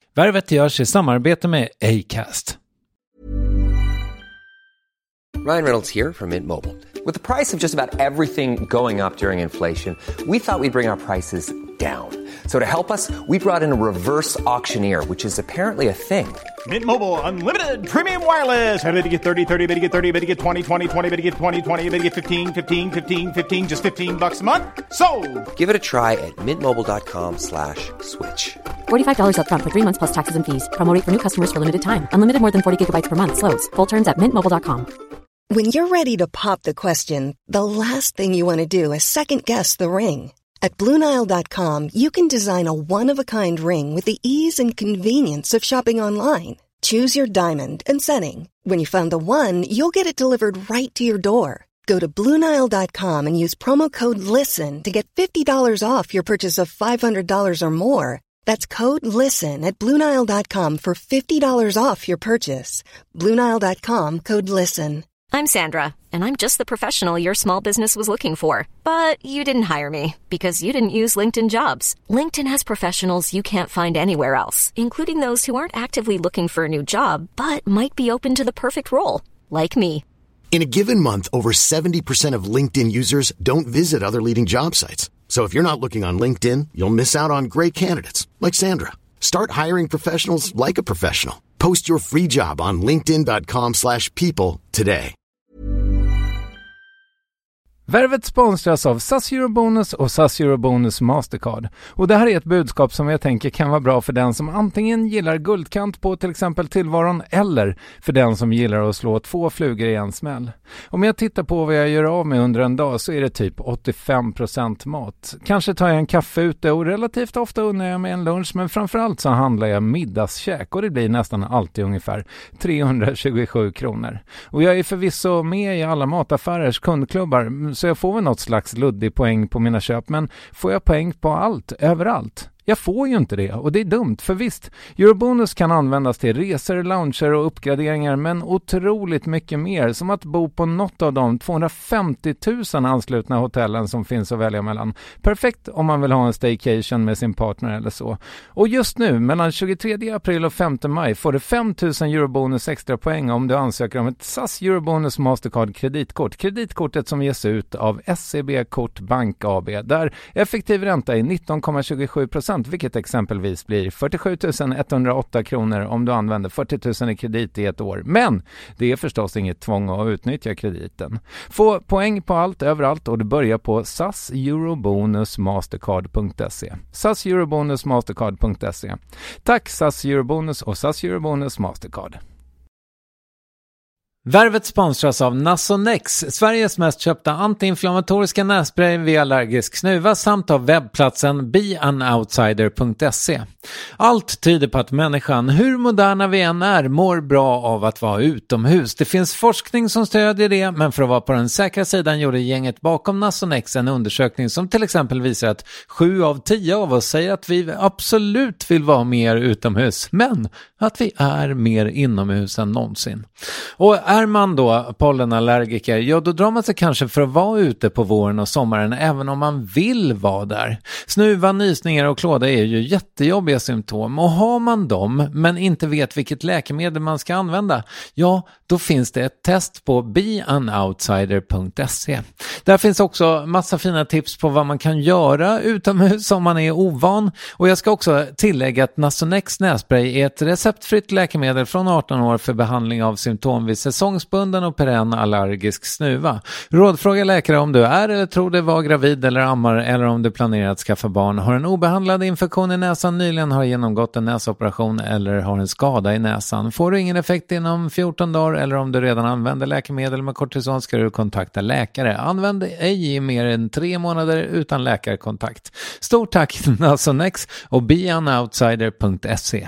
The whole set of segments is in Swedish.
Värvet görs i samarbete med Acast. Ryan Reynolds here from Mint Mobile. With the price of just about everything going up during inflation, we thought we'd bring our prices down. So to help us, we brought in a reverse auctioneer, which is apparently a thing. Mint Mobile Unlimited Premium Wireless. How to get 30, 30, bit to get 30, bit to get 20, 20, 20, bit to get 20, 20, bit to get 15, 15, 15, 15, just $15 a month? Sold! Give it a try at mintmobile.com/switch. $45 up front for 3 months plus taxes and fees. Promo rate for new customers for limited time. Unlimited more than 40 gigabytes per month. Slows full terms at mintmobile.com. When you're ready to pop the question, the last thing you want to do is second-guess the ring. At BlueNile.com, you can design a one-of-a-kind ring with the ease and convenience of shopping online. Choose your diamond and setting. When you find the one, you'll get it delivered right to your door. Go to BlueNile.com and use promo code LISTEN to get $50 off your purchase of $500 or more. That's code LISTEN at BlueNile.com for $50 off your purchase. BlueNile.com, code LISTEN. I'm Sandra, and I'm just the professional your small business was looking for. But you didn't hire me because you didn't use LinkedIn Jobs. LinkedIn has professionals you can't find anywhere else, including those who aren't actively looking for a new job, but might be open to the perfect role, like me. In a given month, over 70% of LinkedIn users don't visit other leading job sites. So if you're not looking on LinkedIn, you'll miss out on great candidates, like Sandra. Start hiring professionals like a professional. Post your free job on linkedin.com/people today. Värvet sponsras av SAS Eurobonus och SAS Eurobonus Mastercard. Och det här är ett budskap som jag tänker kan vara bra för den som antingen gillar guldkant på till exempel tillvaron eller för den som gillar att slå 2 flugor i en smäll. Om jag tittar på vad jag gör av med under en dag så är det typ 85% mat. Kanske tar jag en kaffe ute och relativt ofta unnar jag mig en lunch, men framförallt så handlar jag middagskäk och det blir nästan alltid ungefär 327 kronor. Och jag är förvisso med i alla mataffärers kundklubbar så jag får väl något slags luddig poäng på mina köp, men får jag poäng på allt, överallt? Jag får ju inte det och det är dumt, för visst, Eurobonus kan användas till resor, lounger och uppgraderingar, men otroligt mycket mer, som att bo på något av de 250 000 anslutna hotellen som finns att välja mellan. Perfekt om man vill ha en staycation med sin partner eller så. Och just nu, mellan 23 april och 5 maj får du 5 000 Eurobonus extra poäng om du ansöker om ett SAS Eurobonus Mastercard kreditkort. Kreditkortet som ges ut av SEB Kort Bank AB, där effektiv ränta är 19,27%, vilket exempelvis blir 47 108 kronor om du använder 40 000 i kredit i ett år. Men det är förstås inget tvång att utnyttja krediten. Få poäng på allt, överallt, och du börjar på saseurobonusmastercard.se. saseurobonusmastercard.se. Tack SAS Eurobonus och SAS Eurobonus Mastercard. Värvet sponsras av Nasonex, Sveriges mest köpta antiinflammatoriska nässpray vid allergisk snuva, samt av webbplatsen beanoutsider.se. Allt tyder på att människan, hur moderna vi än är, mår bra av att vara utomhus. Det finns forskning som stödjer det, men för att vara på den säkra sidan gjorde gänget bakom Nasonex en undersökning som till exempel visar att 7 av 10 av oss säger att vi absolut vill vara mer utomhus, men att vi är mer inomhus än någonsin. Och är man då pollenallergiker, ja då drar man sig kanske för att vara ute på våren och sommaren även om man vill vara där. Snuva, nysningar och klåda är ju jättejobbiga symptom, och har man dem men inte vet vilket läkemedel man ska använda, ja då finns det ett test på beanoutsider.se. Där finns också massa fina tips på vad man kan göra utomhus om man är ovan, och jag ska också tillägga att Nasonex nässpray är ett receptfritt läkemedel från 18 år för behandling av symptom vid säsongsbunden och perenn allergisk snuva. Rådfråga läkare om du är eller tror dig vara gravid eller ammar, eller om du planerar att skaffa barn, har en obehandlad infektion i näsan, nyligen har genomgått en näsoperation eller har en skada i näsan. Får du ingen effekt inom 14 dagar eller om du redan använder läkemedel med kortison ska du kontakta läkare. Använd ej i mer än 3 månader utan läkarkontakt. Stort tack Nasonex och beanoutsider.se.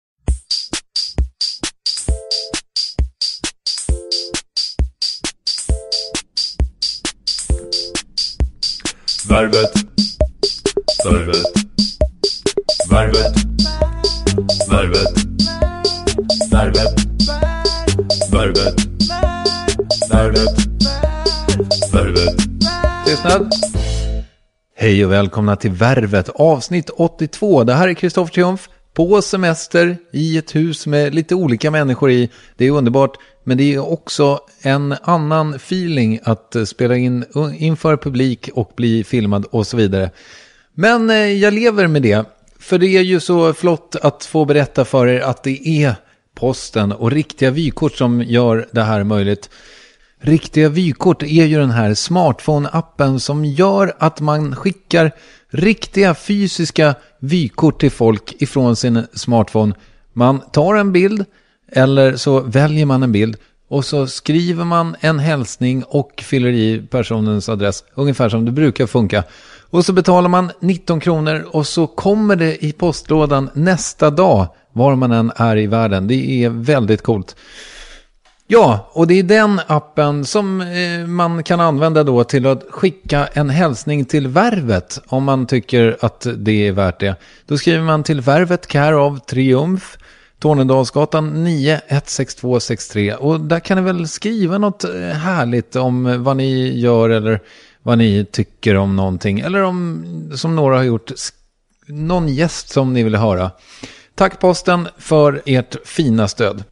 Värvet, värvet, värvet, värvet, värvet, värvet, värvet, värvet. Tystnad. Hej och välkomna till Värvet, avsnitt 82. Det här är Kristoffer Triumf. på semester i ett hus med lite olika människor i. Det är underbart, men det är också en annan feeling att spela in inför publik och bli filmad och så vidare. Men jag lever med det, för det är ju så flott att få berätta för er att det är posten och riktiga vykort som gör det här möjligt. Riktiga vykort är ju den här smartphone-appen som gör att man skickar riktiga fysiska vykort till folk ifrån sin smartphone. Man tar en bild eller så väljer man en bild och så skriver man en hälsning och fyller i personens adress, ungefär som det brukar funka. Och så betalar man 19 kronor och så kommer det i postlådan nästa dag var man än är i världen. Det är väldigt coolt. Ja, och det är den appen som man kan använda då till att skicka en hälsning till Värvet om man tycker att det är värt det. Då skriver man till Värvet Care of Triumf, Tornedalsgatan 9 16263, och där kan ni väl skriva något härligt om vad ni gör eller vad ni tycker om någonting, eller om, som några har gjort, någon gäst som ni vill höra. Tack posten för ert fina stöd.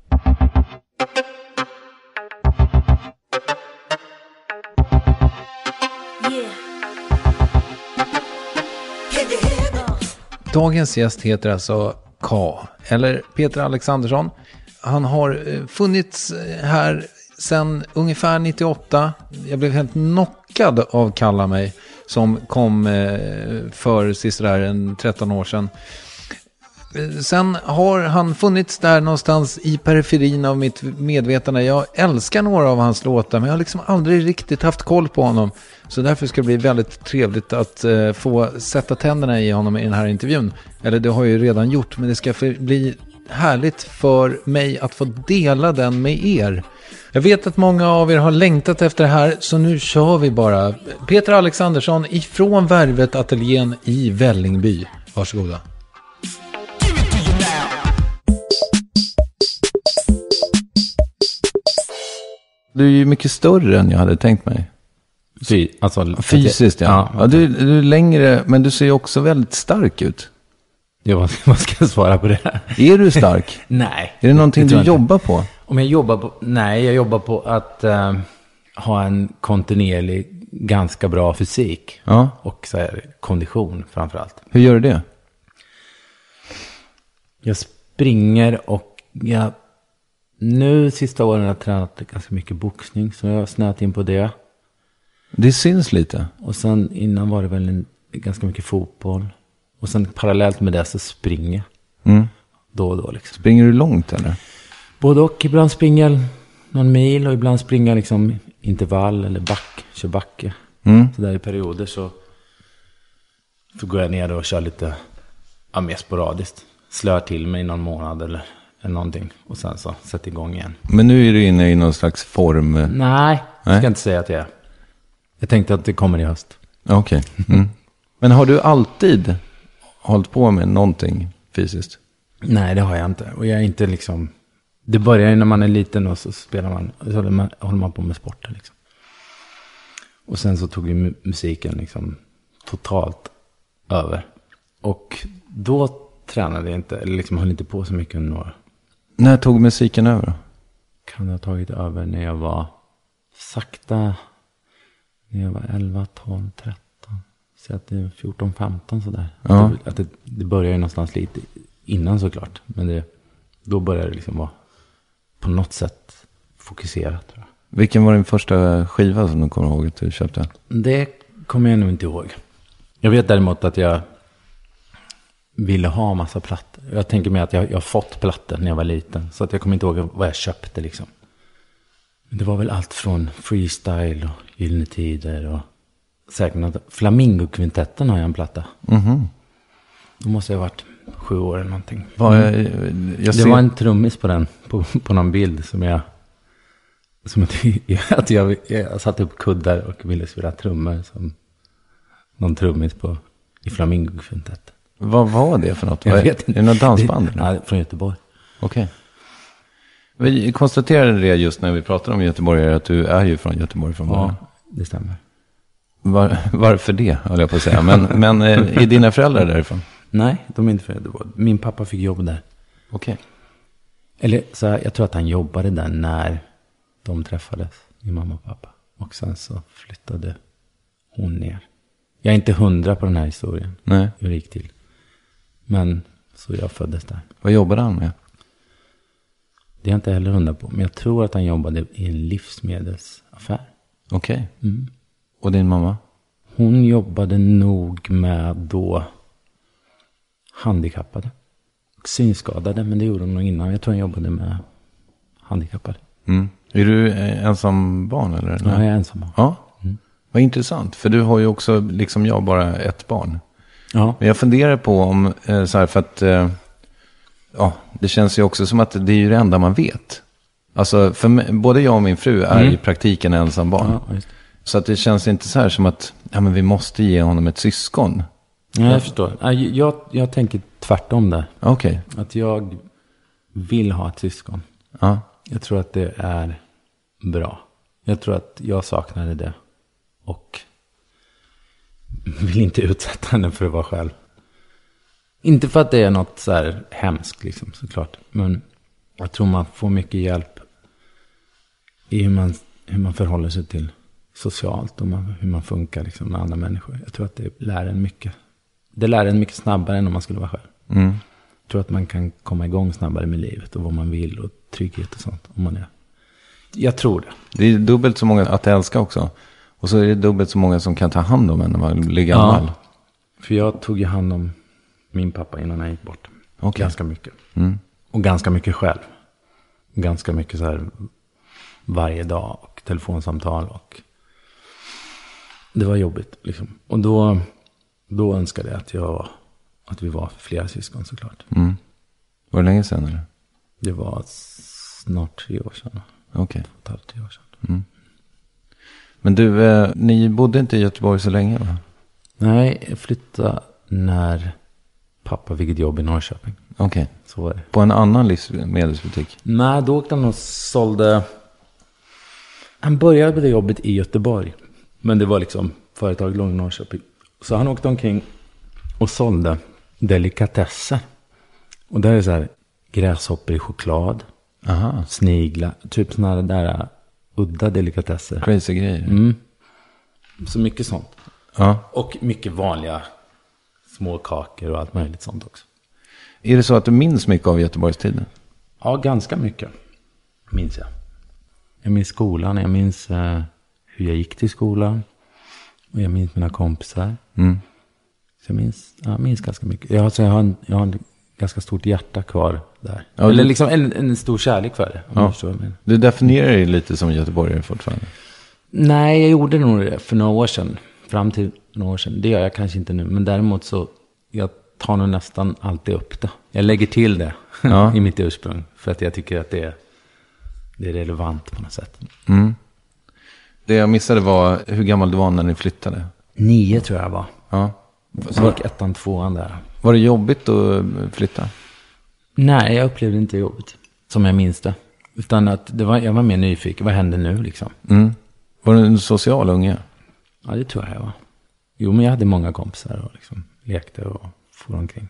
Dagens gäst heter alltså K, eller Peter Alexandersson. Han har funnits här sedan ungefär 98. Jag blev helt knockad av Kalla mig som kom för sisådär 13 år sedan. Sen har han funnits där någonstans i periferin av mitt medvetande. Jag älskar några av hans låtar, men jag har liksom aldrig riktigt haft koll på honom. Så därför ska det bli väldigt trevligt att få sätta tänderna i honom i den här intervjun. Eller det har jag ju redan gjort, men det ska bli härligt för mig att få dela den med er. Jag vet att många av er har längtat efter det här, så nu kör vi bara. Peter Alexandersson ifrån Värvet Ateljén i Vällingby. Varsågoda. Du är ju mycket större än jag hade tänkt mig. Fysiskt, ja. Ja, du är längre, men du ser också väldigt stark ut. Ja, vad ska jag svara på det här? Är du stark? Nej. Är det någonting du jobbar på? Om jag jobbar på? Nej, jag jobbar på att ha en kontinuerlig, ganska bra fysik. Ja. Och så här, kondition framförallt. Hur gör du det? Jag springer och nu sista åren har jag tränat ganska mycket boxning, så jag har snöat in på det. Det syns lite. Och sen innan var det väl ganska mycket fotboll. Och sen parallellt med det så springer då och då liksom. Springer du långt eller? Både och, ibland springer jag någon mil och ibland springer liksom intervall eller kör backe. Så där i perioder så går jag ner och kör lite mer sporadiskt. Slör till mig någon månad eller någonting och sen så sätter igång igen. Men nu är du inne i någon slags form? Nej, jag ska inte säga att jag är. Jag tänkte att det kommer i höst. Okej. Men har du alltid hållit på med någonting fysiskt? Nej, det har jag inte. Och jag är inte liksom... Det börjar ju när man är liten och så spelar man... Så håller man på med sporten liksom. Och sen så tog ju musiken liksom totalt över. Och då tränade jag inte, eller liksom höll inte på så mycket under några. När tog musiken över? Kan det ha tagit över när jag var sakta... När jag var 11, 12, 13. Så att det är 14, 15 sådär. Ja. Att det börjar ju någonstans lite innan såklart. Men då börjar det liksom vara på något sätt fokuserat, tror jag. Vilken var din första skiva som du kommer ihåg att du köpte? Det kommer jag nog inte ihåg. Jag vet däremot att jag ville ha massa plattor. Jag tänker mig att jag har fått plattor när jag var liten. Så att jag kommer inte ihåg vad jag köpte liksom. Det var väl allt från Freestyle och Gyllene Tider och säkert något. Flamingo-kvintetten har jag en platta. Då måste jag ha varit 7 år eller någonting. Det var en trummis på den, på någon bild som jag satte upp kuddar och ville spela trummor som någon trummis i Flamingo-kvintetten. Vad var det för något? Jag vet inte. Är det något dansband? Nej, från Göteborg. Okej. Vi konstaterade det just när vi pratade om Göteborg, att du är ju från Göteborg från början. Ja, det stämmer. Varför det, höll jag på att säga. Men är dina föräldrar därifrån? Nej, de är inte från Göteborg. Min pappa fick jobb där. Okej. Eller så här, jag tror att han jobbade där när de träffades, min mamma och pappa. Och sen så flyttade hon ner. Jag är inte 100 på den här historien. Nej. Hur det gick till. Men så jag föddes där. Vad jobbade han med? Det är jag inte heller 100 på. Men jag tror att han jobbade i en livsmedelsaffär. Okej. Och din mamma? Hon jobbade nog med då handikappade. Och synskadade, men det gjorde hon nog innan. Jag tror hon jobbade med handikappade. Är du ensam barn eller? Ja, jag är ensam barn. Ja. Vad intressant. För du har ju också, liksom jag, bara ett barn. Ja. Men jag funderar på om, så här, för att det känns ju också som att det är ju det enda man vet. Alltså, för mig, både jag och min fru är i praktiken ensam barn. Ja, just det. Så att det känns inte så här som att men vi måste ge honom ett syskon. Ja, jag förstår. Jag tänker tvärtom där. Okej. Att jag vill ha ett syskon. Ja. Jag tror att det är bra. Jag tror att jag saknade det. Och vill inte utsätta henne för att vara själv. Inte för att det är något så här hemskt liksom, såklart. Men jag tror man får mycket hjälp i hur man förhåller sig till socialt och hur man funkar liksom med andra människor. Jag tror att det lär en mycket. Det lär en mycket snabbare än om man skulle vara själv. Jag tror att man kan komma igång snabbare med livet och vad man vill och trygghet och sånt. Om man är. Jag tror det. Det är dubbelt så många att älska också. Och så är det dubbelt så många som kan ta hand om en när man blir gammal. Ja, för jag tog ju hand om min pappa innan han gick bort. Okay. Ganska mycket. Och ganska mycket själv. Ganska mycket så här varje dag och telefonsamtal och det var jobbigt liksom. Och då önskade jag att vi var flera syskon såklart. Var det länge sedan eller? Det var snart 3 år sedan. Okej. 2,5-3 år sedan. Men du, ni bodde inte i Göteborg så länge va? Nej, jag flyttade när pappa fick ett jobb i Norrköping. Okej. Så var det. På en annan livsmedelsbutik? Nej, då åkte han och sålde. Han började på det jobbet i Göteborg. Men det var liksom företag låg i Norrköping. Så han åkte omkring och sålde delikatesser. Och där är så här gräshoppor i choklad. Aha. Snigla. Typ såna där udda delikatesser. Crazy grejer. Så mycket sånt. Ja. Och mycket vanliga små kakor och allt möjligt sånt också. Är det så att du minns mycket av Göteborgstiden? Ja, ganska mycket minns jag. Jag minns skolan, jag minns hur jag gick till skolan. Och jag minns mina kompisar. Så jag minns ganska mycket. Jag har en ganska stort hjärta kvar där. Ja, eller liksom en stor kärlek för det. Ja. Du definierar dig lite som göteborgare fortfarande? Nej, jag gjorde nog det för några år sedan. Fram till några år sedan. Det gör jag kanske inte nu. Men däremot så jag tar nog nästan alltid upp det. Jag lägger till det i mitt ursprung. För att jag tycker att det är relevant på något sätt. Det jag missade var hur gammal du var när ni flyttade. 9 tror jag var. Ja. Så gick 1:an, 2:an där. Var det jobbigt att flytta? Nej, jag upplevde inte jobbigt. Som jag minns det. Utan att jag var mer nyfiken. Vad händer nu liksom? Var du en social unge? Ja, det tror jag var. Jo, men jag hade många kompisar och liksom lekte och for omkring.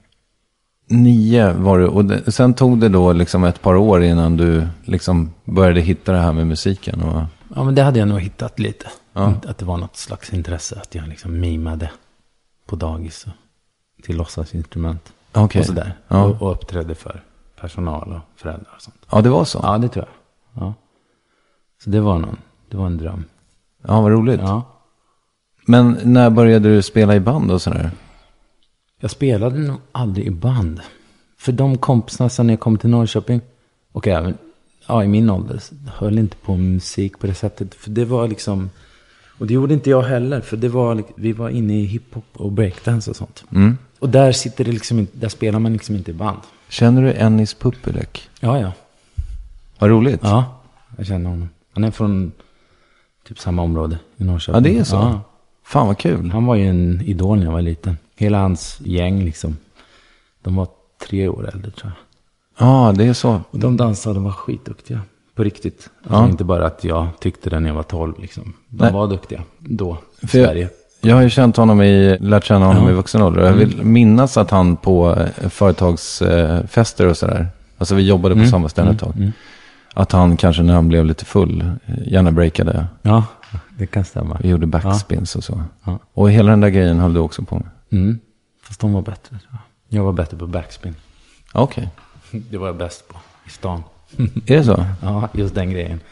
9 var du. Och sen tog det då liksom ett par år innan du liksom började hitta det här med musiken. Och... Ja, men det hade jag nog hittat lite. Ja. Att det var något slags intresse. Att jag liksom mimade på dagis och till låtsasinstrument. Okay. Och sådär. Ja. Och uppträdde för personal och föräldrar och sånt. Ja, det var så? Ja, det tror jag. Ja. Så det var en dröm. Ja, vad roligt. Ja. Men när började du spela i band och sådär? Jag spelade nog aldrig i band. För de kompisarna sen när jag kom till Norrköping och även i min ålder höll inte på musik på det sättet. För det var liksom, och det gjorde inte jag heller. För vi var inne i hiphop och breakdance och sånt. Och där sitter det liksom där spelar man liksom inte i band. Känner du Ennis Puppelek? Ja. Vad roligt. Ja, jag känner honom. Han är från typ samma område i Norrköping. Ja, det är så. Ja. Fan vad kul. Han var ju en idol när jag var liten. Hela hans gäng liksom. De var 3 år äldre tror jag. Ja, det är så. Och de dansade, de var skitduktiga. På riktigt. Alltså inte bara att jag tyckte det när jag var 12 liksom. De var duktiga då i Sverige. Jag har ju känt honom lärt känna honom i vuxen ålder. Jag vill minnas att han på företagsfester och sådär, alltså vi jobbade på samma ställe ett tag, att han kanske när han blev lite full gärna breakade. Ja, det kan stämma. Vi gjorde backspins och så. Ja. Och hela den där grejen höll du också på med. Fast de var bättre. Jag var bättre på backspin. Okej. Det var jag bäst på i stan. Är det så? Ja, just den grejen.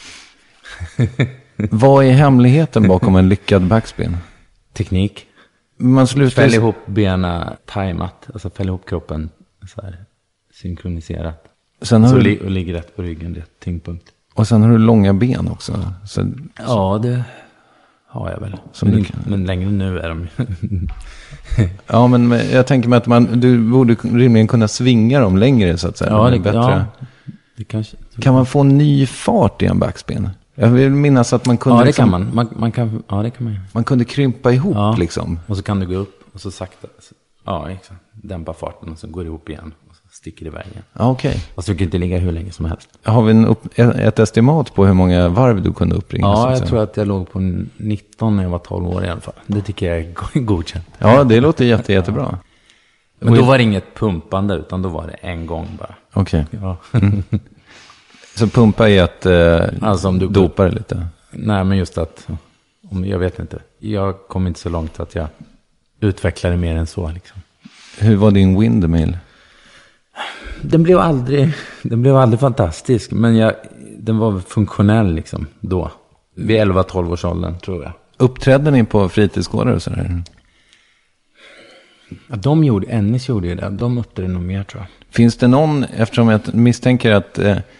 Vad är hemligheten bakom en lyckad backspin? Teknik. Man slutar fäll ihop benen tajmat. Alltså fäll ihop kroppen så här synkroniserat. Sen så och ligger rätt på ryggen, rätt tyngdpunkt. Och sen har du långa ben också. Ja, det har jag väl. Men längre nu är de Ja, men jag tänker mig att du borde rimligen kunna svinga dem längre så att säga. Ja, det bättre. Ja, det kanske. Kan man få ny fart i en backspin? Jag vill minnas att man kunde... Ja, det kan man. Det kan man. Man kunde krympa ihop liksom. Och så kan du gå upp och så sakta. Ja, exakt. Dämpa farten och så går det ihop igen. Och så sticker det iväg igen. Ja, okej. Och så kan det inte ligga hur länge som helst. Har vi ett estimat på hur många varv du kunde uppringa? Ja, jag tror att jag låg på 19 när jag var 12 år i alla fall. Det tycker jag är godkänt. Ja, det låter jättebra. Men då var det inget pumpande, utan då var det en gång bara. Okej. Ja. Så pumpa är att alltså om du dopar lite? Nej, men just att, jag vet inte. Jag kom inte så långt att jag utvecklade mer än så. Liksom. Hur var din windmill? Den blev aldrig fantastisk, men den var funktionell liksom då. Vid 11-12 års åldern, tror jag. Uppträdde ni på fritidsgårdar och sådär? Ja, Ennis gjorde ju det. De uppträdde nog mer, tror jag. Finns det någon, eftersom jag misstänker att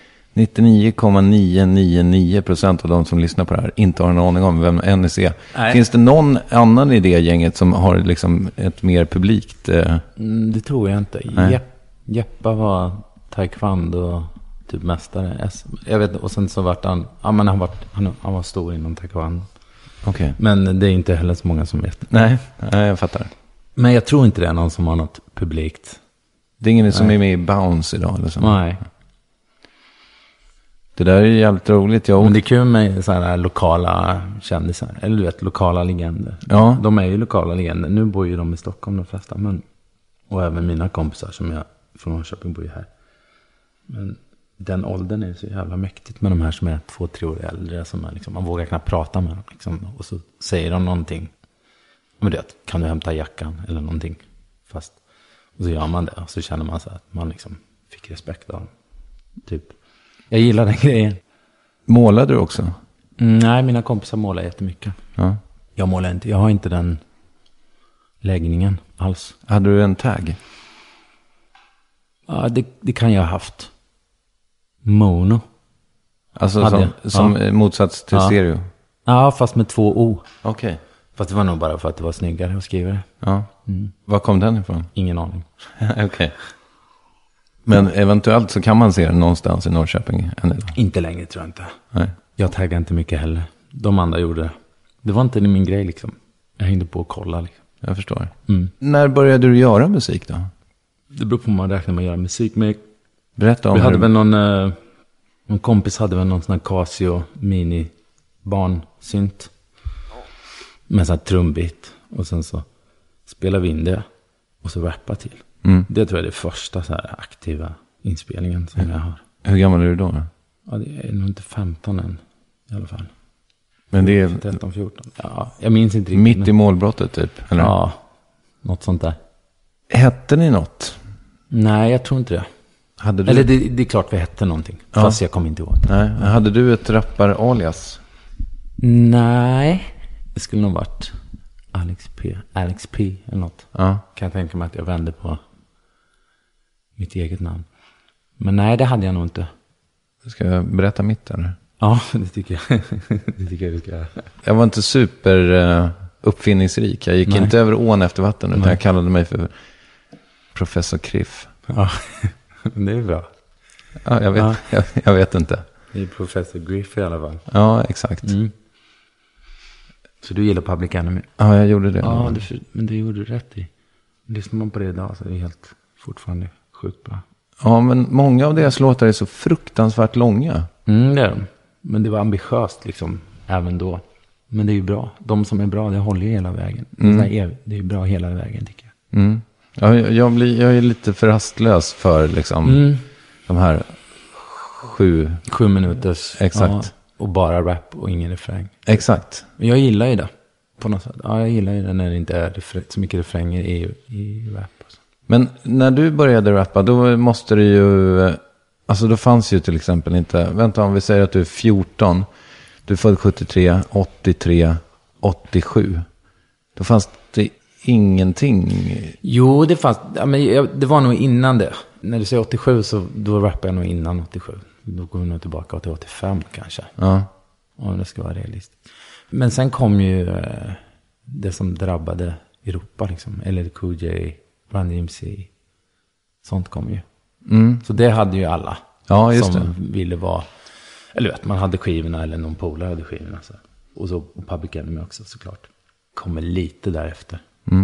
99,999% av de som lyssnar på det här inte har en aning om vem Ennis är. Nej. Finns det någon annan i det gänget som har liksom ett mer publikt... Det tror jag inte. Jeppa var taekwondo typ mästare. Jag vet, och sen så vart han... Ja, men han var stor inom taekwondo. Okay. Men det är inte heller så många som vet. Nej, jag fattar. Men jag tror inte det är någon som har något publikt. Det är ingen som är med i Bounce idag eller så? Nej. Det där är jävligt roligt. Men det är kul med så här lokala kändisar. Eller du vet, lokala legender. Ja. De är ju lokala legender. Nu bor ju de i Stockholm de flesta. Och även mina kompisar som jag från Norrköping bor ju här. Men den åldern är så jävla mäktigt med de här som är 2-3 år äldre. Som är liksom, man vågar knappt prata med dem. Liksom, och så säger de någonting. Men det, kan du hämta jackan eller någonting. Och så gör man det. Och så känner man så att man liksom fick respekt av dem. Typ. Jag gillar den grejen. Målar du också? Nej, mina kompisar målar jättemycket. Ja. Jag målar inte. Jag har inte den läggningen alls. Hade du en tag? Ja, det kan jag ha haft. Mono. Alltså som motsats till stereo? Ja, fast med 2 O. Okej. Fast det var nog bara för att det var snyggare att skriva det. Ja. Var kom den ifrån? Ingen aning. Okej. Men eventuellt så kan man se den någonstans i Norrköping än idag. Inte längre, tror jag inte. Nej. Jag taggar inte mycket heller. De andra gjorde det. Det var inte min grej liksom. Jag hängde på och kolla liksom. Jag förstår. När började du göra musik då? Det beror på om man räknar med att göra musik. Men berätta om vi hade väl någon kompis hade väl någon sån här Casio mini barnsynt. Med sån här trumbit. Och sen så spelade vi in det. Och så rappa till. Det tror jag är det första så här aktiva inspelningen som jag har. Hur gammal är du då? Ja, det är nog inte 15 än i alla fall. Men det är 13-14. Ja, jag minns inte riktigt. Mitt i målbrottet typ? Eller? Ja, något sånt där. Hette ni något? Nej, jag tror inte det. Hade du... Eller det är klart vi hette någonting. Ja. Fast jag kommer inte ihåg. Nej. Hade du ett rappar-alias? Nej, det skulle nog varit Alex P eller något. Ja. Kan jag tänka mig att jag vände på mitt eget namn. Men nej, det hade jag nog inte. Ska jag berätta mitt eller? Ja, det tycker jag. Det tycker jag vi ska göra. Jag var inte super uppfinningsrik. Jag gick inte över ån efter vatten. Utan jag kallade mig för Professor Kriff. Ja, det är bra. Ja, jag vet inte. Det är Professor Griff i alla fall. Ja, exakt. Så du gillar Public Enemy? Ja, jag gjorde det. Ja, men det gjorde du rätt i. Lyssnar man på det idag så är det helt fortfarande sjukt bra. Ja, men många av deras låtar är så fruktansvärt långa. Det är de. Men det var ambitiöst liksom, även då. Men det är ju bra. De som är bra, det håller ju hela vägen. Det är ju bra hela vägen, tycker jag. Ja, jag är lite för rastlös för liksom de här 7 minuters. Exakt. Ja, och bara rap och ingen refräng. Exakt. Jag gillar ju det. På något sätt. Ja, jag gillar ju det när det inte är så mycket refränger i rap. Alltså. Men när du började rappa, då måste det ju... Alltså då fanns ju till exempel inte... Vänta, om vi säger att du är 14. Du är född 73, 83, 87. Då fanns det ingenting... Jo, det fanns... Ja, men det var nog innan det. När du säger 87 så då rappade jag nog innan 87. Då går vi nog tillbaka till 85 kanske. Ja. Om det ska vara realistiskt. Men sen kom ju det som drabbade Europa liksom. LL Cool J, Run DMC. Sånt kom ju. Så det hade ju alla. Ja, just som ville vara... Eller vet, man hade skivorna eller någon polare hade skivorna. Så. Och Public Enemy också såklart. Kommer lite därefter.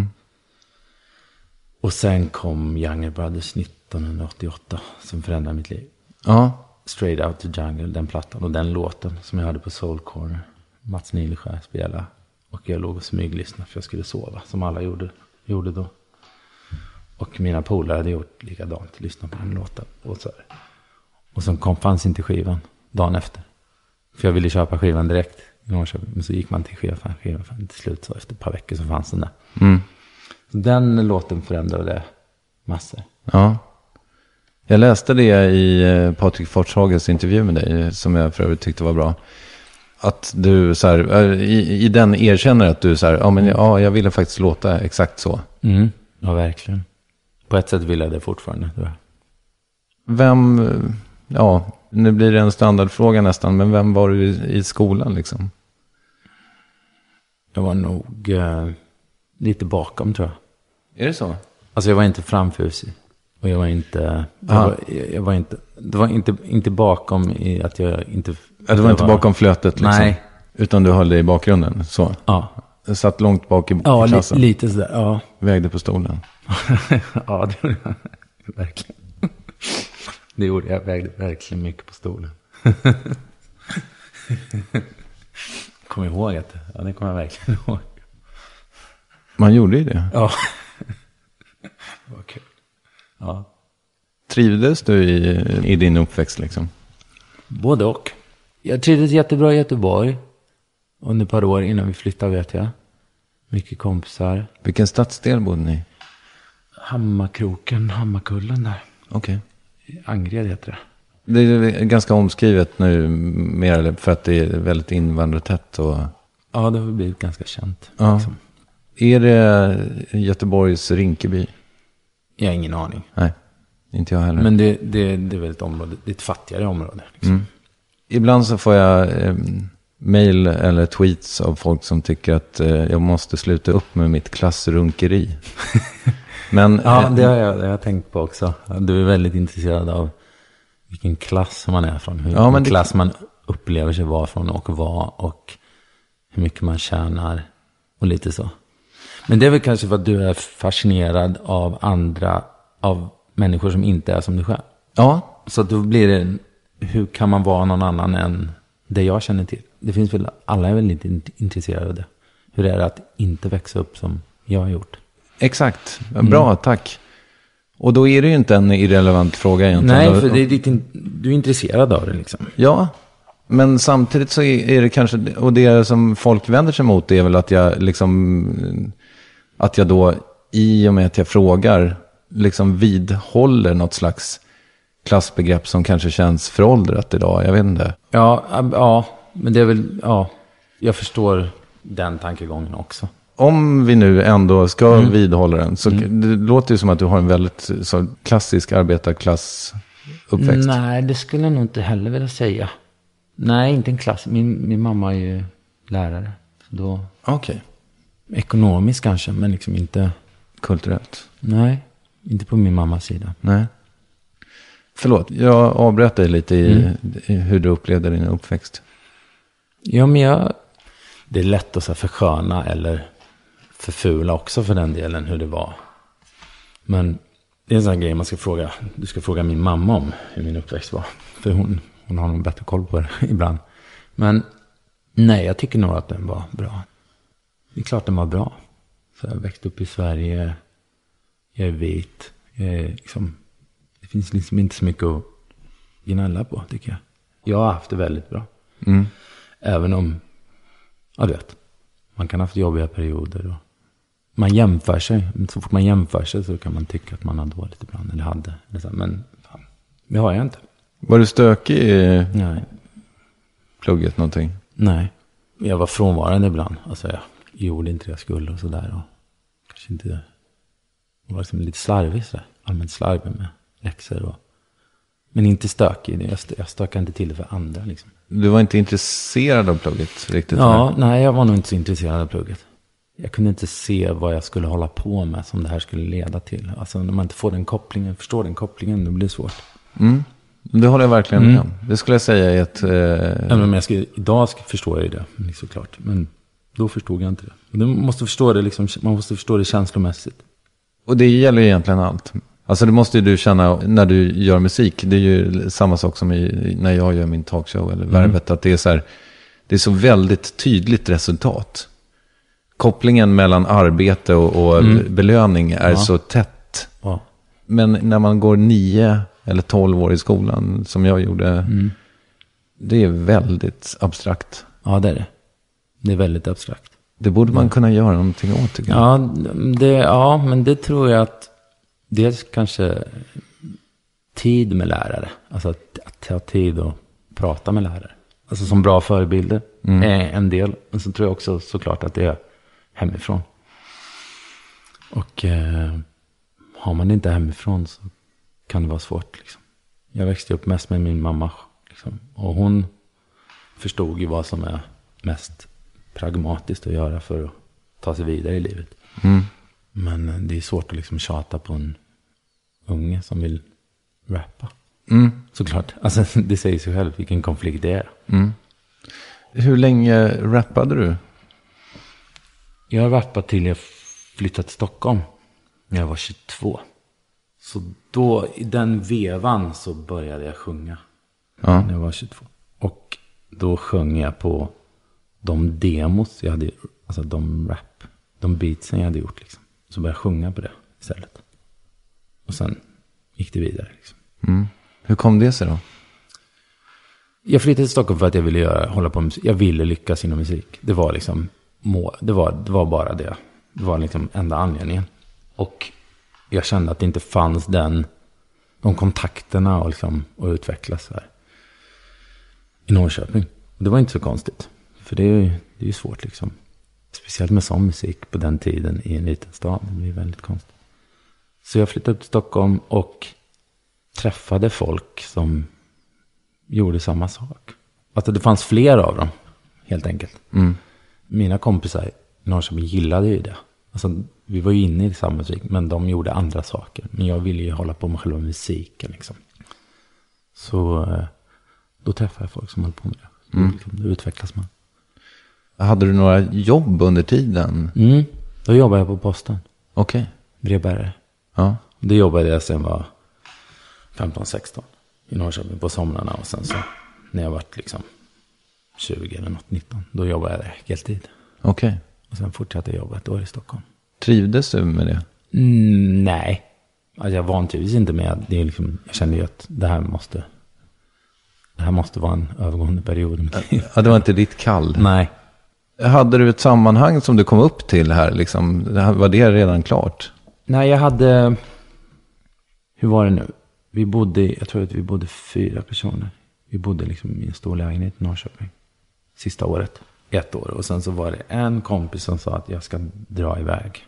Och sen kom Younger Brothers 1988 som förändrade mitt liv. Ja. Straight Out the Jungle, den plattan och den låten som jag hade på Soul Corner. Mats Nileskär spelade. Och jag låg och smyglyssnade för jag skulle sova. Som alla gjorde då. Och mina polare hade gjort likadant. Lyssna på den låten. Och så fanns inte skivan dagen efter. För jag ville köpa skivan direkt. Men så gick man till skivan. Till slut så efter ett par veckor så fanns den där. Så den låten förändrade massor. Ja. Jag läste det i Patrik Forshagels intervju med dig. Som jag för övrigt tyckte var bra. Att du så här, i den erkänner att du så här, jag ville faktiskt låta exakt så. Ja, verkligen. På ett sätt vill jag det fortfarande, tror jag. Vem, nu blir det en standardfråga nästan, men vem var du i skolan liksom? Jag var nog lite bakom, tror jag. Är det så? Alltså jag var inte framfusig. Och jag var inte... Det var inte bakom i att jag inte... Det var inte bakom flötet liksom? Nej. Utan du höll dig i bakgrunden, så? Ja. Jag satt långt bak i klassen? Ja, lite sådär, ja. Vägde på stolen? Ja, det gjorde jag. Verkligen. Det gjorde jag. Vägde verkligen mycket på stolen. Kom ihåg att... Ja, det kommer jag verkligen ihåg. Man gjorde ju det. Ja. Det var kul. Ja. Trivdes du i din uppväxt liksom? Både och. Jag trivdes jättebra i Göteborg. Under ett par år innan vi flyttade, vet jag. Mycket kompisar. Vilken stadsdel bodde ni? Hammarkroken, Hammarkullen där. Okej. Angred heter det. Det är ganska omskrivet nu, mer eller för att det är väldigt invandrartätt. Och... Ja, det har blivit ganska känt. Ja. Liksom. Är det Göteborgs Rinkeby? Jag har ingen aning. Nej, inte jag heller. Men det är väl ett område, det är ett fattigare område. Liksom. Ibland så får jag mail eller tweets av folk som tycker att jag måste sluta upp med mitt klassrunkeri. Men, ja, det har jag tänkt på också. Du är väldigt intresserad av vilken klass man är från. Vilken klass man upplever sig vara från och hur mycket man tjänar och lite så. Men det är väl kanske för att du är fascinerad av människor som inte är som du själv. Ja. Så då blir det, hur kan man vara någon annan än det jag känner till? Det finns väl, alla är väl inte intresserade av det. Hur är det att inte växa upp som jag har gjort? Exakt, bra, tack. Och då är det ju inte en irrelevant fråga egentligen. Nej, för du är intresserad av det liksom. Ja, men samtidigt så är det kanske, och det som folk vänder sig mot är väl att jag liksom, att jag då i och med att jag frågar liksom vidhåller något slags klassbegrepp som kanske känns föråldrat idag, jag vet inte. Ja, men det är väl, jag förstår den tankegången också. Om vi nu ändå ska vidhålla den, så det låter ju som att du har en väldigt så klassisk arbetarklassuppväxt. Nej, det skulle jag nog inte heller vilja säga. Nej, inte en klass. Min mamma är ju lärare. Då... Okej. Ekonomiskt kanske, men liksom inte... Kulturellt? Nej, inte på min mammas sida. Nej. Förlåt, jag avbröt dig lite i hur du upplevde din uppväxt. Ja, men det är lätt att så försköna eller förfula också för den delen hur det var. Men det är en sån grej man ska fråga. Du ska fråga min mamma om hur min uppväxt var. För hon har nog bättre koll på det ibland. Men Nej, jag tycker nog att den var bra. Det är klart den var bra. Så jag växte upp i Sverige. Jag är vit. Det finns liksom inte så mycket att gnälla på, tycker jag. Jag har haft det väldigt bra. Även om, ja du vet, man kan ha haft jobbiga perioder. Och man jämför sig. Så fort man jämför sig så kan man tycka att man har dåligt ibland. Eller hade. Men fan, det har jag inte. Var du stökig i Nej. plugget någonting? Nej. Jag var frånvarande ibland. Alltså jag gjorde inte det jag skulle och sådär. Och kanske inte... Jag var liksom lite slarvig sådär. Allmänt slarvig med läxor och... Men inte stökig. Jag stökade inte till det för andra liksom. Du var inte intresserad av plugget riktigt? Ja, nej, jag var nog inte så intresserad av plugget. Jag kunde inte se vad jag skulle hålla på med som det här skulle leda till. Alltså när man inte får den kopplingen, förstår den kopplingen, då blir det svårt. Det håller jag verkligen med om. Det skulle jag säga är ett... Men idag förstår jag ju det, såklart. Men då förstod jag inte det. Man måste förstå det, liksom, man måste förstå det känslomässigt. Och det gäller egentligen allt. Alltså det måste ju du känna när du gör musik. Det är ju samma sak som när jag gör min talkshow eller Värvet. Att det är så här, det är så väldigt tydligt resultat. Kopplingen mellan arbete och belöning är så tätt. Ja. Men när man går 9 eller 12 år i skolan som jag gjorde. Det är väldigt abstrakt. Ja, det är det. Det är väldigt abstrakt. Det borde man kunna göra någonting åt, tycker jag. Ja, men det tror jag att dels kanske tid med lärare. Alltså att ta tid och prata med lärare. Alltså som bra förebilder är en del. Men så tror jag också såklart att det är hemifrån. Och har man det inte hemifrån så kan det vara svårt. Liksom. Jag växte upp mest med min mamma. Liksom. Och hon förstod ju vad som är mest pragmatiskt att göra för att ta sig vidare i livet. Men det är svårt att liksom tjata på en unge som vill rappa. Såklart. Alltså det säger sig själv vilken konflikt det är. Hur länge rappade du? Jag har rappat till jag flyttade till Stockholm när jag var 22. Så då, i den vevan så började jag sjunga. När jag var 22. Och då sjöng jag på de demos jag hade, alltså de beatsen jag hade gjort liksom. Så började jag sjunga på det istället. Och sen gick det vidare liksom. Hur kom det sig då? Jag flyttade till Stockholm för att jag ville hålla på med musik. Jag ville lyckas inom musik. Det var liksom det var bara det. Det var liksom enda anledningen. Och jag kände att det inte fanns de kontakterna och liksom att utvecklas här i Norrköping. Och det var inte så konstigt. För det är ju svårt liksom. Speciellt med sån musik på den tiden i en liten stad. Det blir väldigt konstigt. Så jag flyttade upp till Stockholm och träffade folk som gjorde samma sak. Alltså det fanns fler av dem, helt enkelt. Mina kompisar i Norrköping gillade ju det. Alltså vi var ju inne i samma musik, men de gjorde andra saker. Men jag ville ju hålla på med själva musiken liksom. Så då träffade jag folk som höll på med det. Då utvecklas man. Hade du några jobb under tiden? Då jobbade jag på posten. Okej. Brevbärare. Ja. Det jobbade jag sen var 15-16 i Norrköping på somrarna. Och sen så när jag var liksom 20 eller något, 19, då jobbade jag där heltid. Okej. Och sen fortsatte jag jobba ett år i Stockholm. Trivdes du med det? Nej. Alltså jag vantrivdes inte med det. Liksom, jag kände ju att det här måste vara en övergående period. Ja, det var inte ditt kall. Nej. Hade du ett sammanhang som du kom upp till här? Liksom? Var det redan klart? Nej, jag hade... Hur var det nu? Jag tror att vi bodde 4 personer. Vi bodde liksom i en stor lägenhet i Norrköping. Sista året. 1 år. Och sen så var det en kompis som sa att jag ska dra iväg.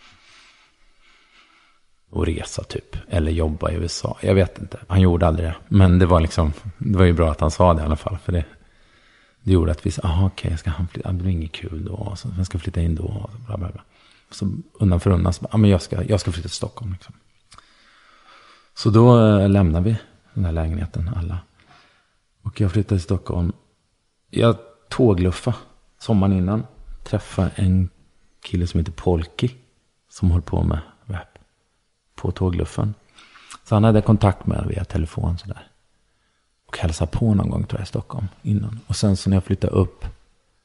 Och resa typ. Eller jobba i USA. Jag vet inte. Han gjorde aldrig det. Men det var ju bra att han sa det i alla fall. För det gjorde att vi sa, okej, han flytta. Det blir inget kul då. Så jag ska flytta in då. Och bla bla bla. Så undan för undan så men jag ska flytta till Stockholm liksom. Så då lämnade vi den här lägenheten alla. Och jag flyttade till Stockholm. Jag tågluffade sommaren innan. Träffade en kille som heter Polki. Som höll på med rap. På tågluffen. Så han hade kontakt med via telefon sådär. Och hälsade på någon gång tror jag i Stockholm innan. Och sen så när jag flyttade upp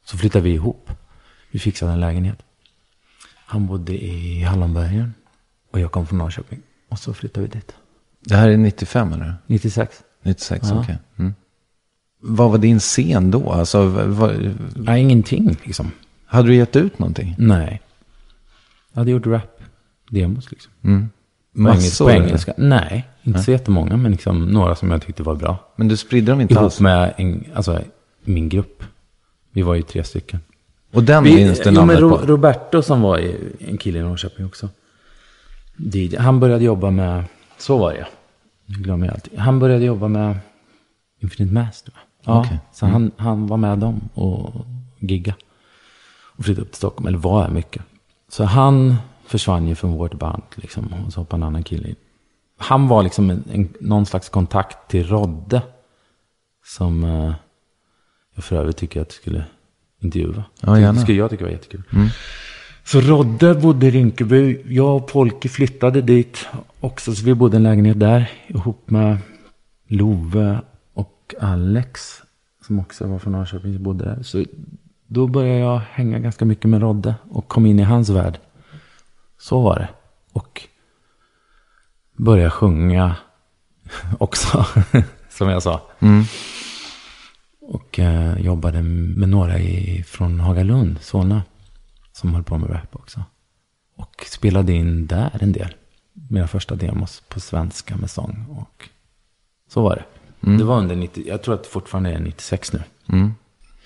Så flyttade vi ihop. Vi fixade en lägenhet. Han bodde i Hallonbergen. Och jag kom från Norrköping. Och så flyttade vi dit. Det här är 95 eller? 96. 96, okej. Okay. Mm. Vad var din scen då? Alltså, Nej, ingenting liksom. Hade du gett ut någonting? Nej. Jag hade gjort rap-demos liksom. Mm. Massor? På engelska. Nej, inte så jättemånga. Men liksom några som jag tyckte var bra. Men du spridde dem inte alls? Ihop med min grupp. Vi var ju 3 stycken. Och den minns du namnet på? Roberto som var en kille i Norrköping också. DJ. Han började jobba med... Så var det. Jag glömmer alltid. Han började jobba med Infinite Master. Ja, okay. Så han var med dem och gigga. Och flyttade upp till Stockholm. Eller var mycket. Så han försvann ju från vårt band. Liksom, och så hoppade en annan kille in. Han var liksom någon slags kontakt till Rodde. Som jag för övrigt tycker att jag skulle intervjua. Ja, det skulle jag tycka var jättekul. Mm. Så Rodde bodde i Rinkeby. Jag och Polke flyttade dit också. Så vi bodde i en lägenhet där. Ihop med Love och Alex. Som också var från Norrköping. Bodde där. Så då började jag hänga ganska mycket med Rodde. Och kom in i hans värld. Så var det. Och började sjunga också. Som jag sa. Mm. Och jobbade med några från Hagalund, Solna. Som höll på med rap också. Och spelade in där en del. Mina första demos på svenska med sång. Och så var det. Mm. Det var under 90, jag tror att det fortfarande är 96 nu. Mm.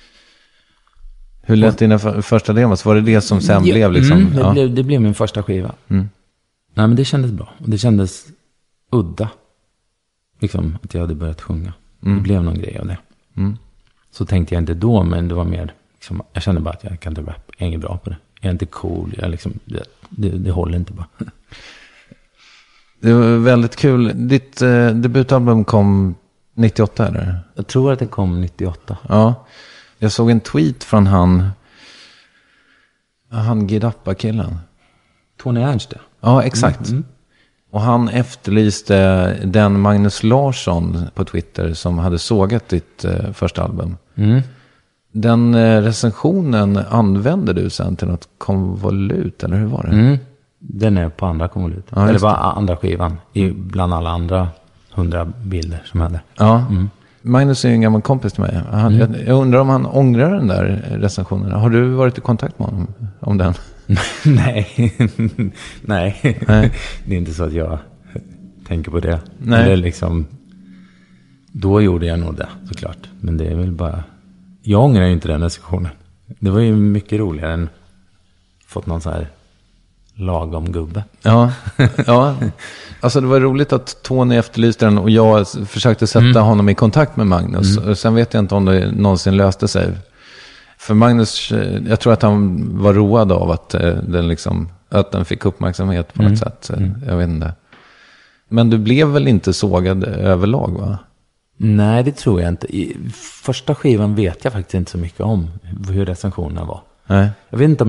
Hur lät dina första demos? Var det som sen blev liksom? Det blev min första skiva. Mm. Nej, men det kändes bra. Och det kändes udda. Liksom att jag hade börjat sjunga. Det blev någon grej av det. Mm. Så tänkte jag inte då, men det var mer liksom, jag kände bara att jag kan inte rap. Jag är inte bra på det. Jag är inte cool. Jag liksom, det håller inte bara. Det var väldigt kul. Ditt debutalbum kom 98 eller? Jag tror att det kom 98. Ja. Jag såg en tweet från han Gidappa-killen. Tony Ernst. Ja, exakt. Mm. Och han efterlyste den Magnus Larsson på Twitter som hade sågat ditt första album. Mm. Den recensionen använde du sen till något konvolut, eller hur var det? Mm. Den är på andra konvoluten. Ja, eller bara andra skivan. Bland alla andra 100 bilder som hade. Ja. Mm. Magnus är ju en gammal kompis till mig. Jag undrar om han ångrar den där recensionen. Har du varit i kontakt med honom om den? Nej. Det är inte så att jag tänker på det. Nej. Eller liksom, då gjorde jag nog det, såklart. Men det är väl bara... Jag ångrar ju inte den recensionen. Det var ju mycket roligare än fått någon så här lagom gubbe. Ja. Alltså det var roligt att Tony efterlyste den och jag försökte sätta honom i kontakt med Magnus. Sen vet jag inte om det någonsin löste sig. För Magnus, jag tror att han var road av att den fick uppmärksamhet på något sätt. Jag vet inte. Men du blev väl inte sågad överlag, va? Nej, det tror jag inte. I första skivan vet jag faktiskt inte så mycket om hur recensionerna var. Nej. Jag vet inte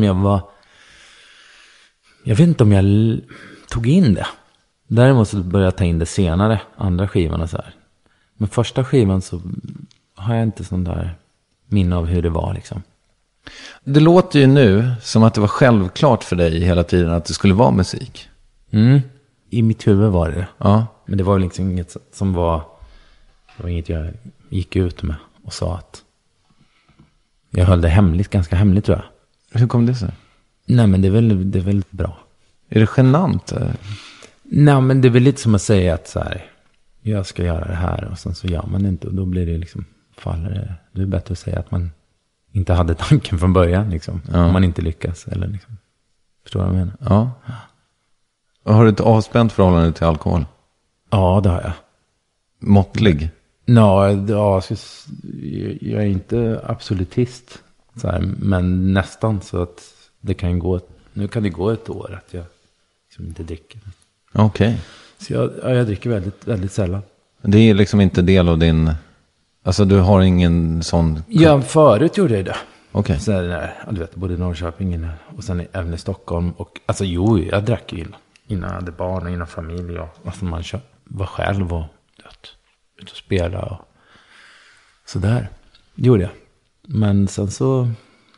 om jag tog in det. Däremot så började jag ta in det senare, andra skivan och så här. Men första skivan så har jag inte sån där minne av hur det var liksom. Det låter ju nu som att det var självklart för dig hela tiden att det skulle vara musik. Mm. I mitt huvud var det. Ja. Men det var liksom inget som var... Det var inget jag gick ut med och sa att... Jag höll det hemligt, ganska hemligt tror jag. Hur kom det sig? Nej, men det är väl bra. Är det genant? Nej, men det är väl lite som att säga att så här, jag ska göra det här och sen så gör man inte. Och då blir det liksom, faller det. Det är bättre att säga att man inte hade tanken från början liksom. Ja. Om man inte lyckas eller liksom. Förstår du vad jag menar? Ja. Och har du ett avspänt förhållande till alkohol? Ja, det har jag. Måttlig? Ja, jag är inte absolutist så här, men nästan så att det kan gå, nu kan det gå ett år att jag liksom inte dricker. Okej. Så jag dricker väldigt, väldigt sällan. Det är liksom inte del av din, alltså du har ingen sån... Ja, förut gjorde jag det. Okej. Så där, du vet, både i Norrköping och sen även i Stockholm. Och alltså jag drack ju innan jag hade barn och innan familj och alltså man var själv och ut och spela och sådär. Det gjorde jag. Men sen så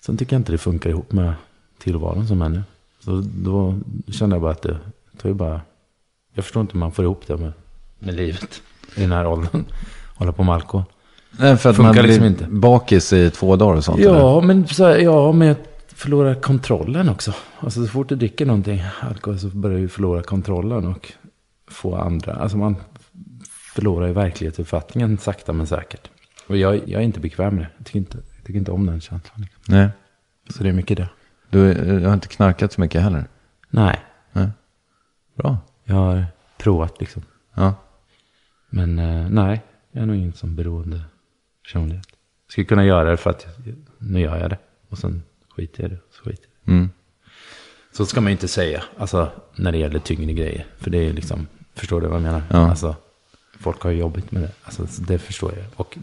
Sen tycker jag inte det funkar ihop med tillvaron som är nu. Så då kände jag bara att det tar ju bara... Jag förstår inte hur man får ihop det med livet i den här åldern. Hålla på med alkohol. Nej, för att funkar man liksom blir inte. Bakis i 2 dagar och sånt. Ja, men jag förlorar kontrollen också. Alltså så fort du dricker någonting alkohol så börjar du förlora kontrollen och få andra. Alltså man förlorar i verklighetsuppfattningen sakta men säkert. Och jag är inte bekväm med det. Jag tycker inte om den känslan. Nej. Så det är mycket det. Du har inte knarkat så mycket heller? Nej. Bra. Jag har provat liksom. Ja. Men nej, jag är nog ingen som beroende personlighet. Jag skulle kunna göra det för att nu gör jag det. Och sen skiter jag det. Så ska man ju inte säga. Alltså när det gäller tyngre grejer. För det är liksom, förstår du vad jag menar? Ja. Alltså, folk har ju jobbigt med det. Alltså det förstår jag. Och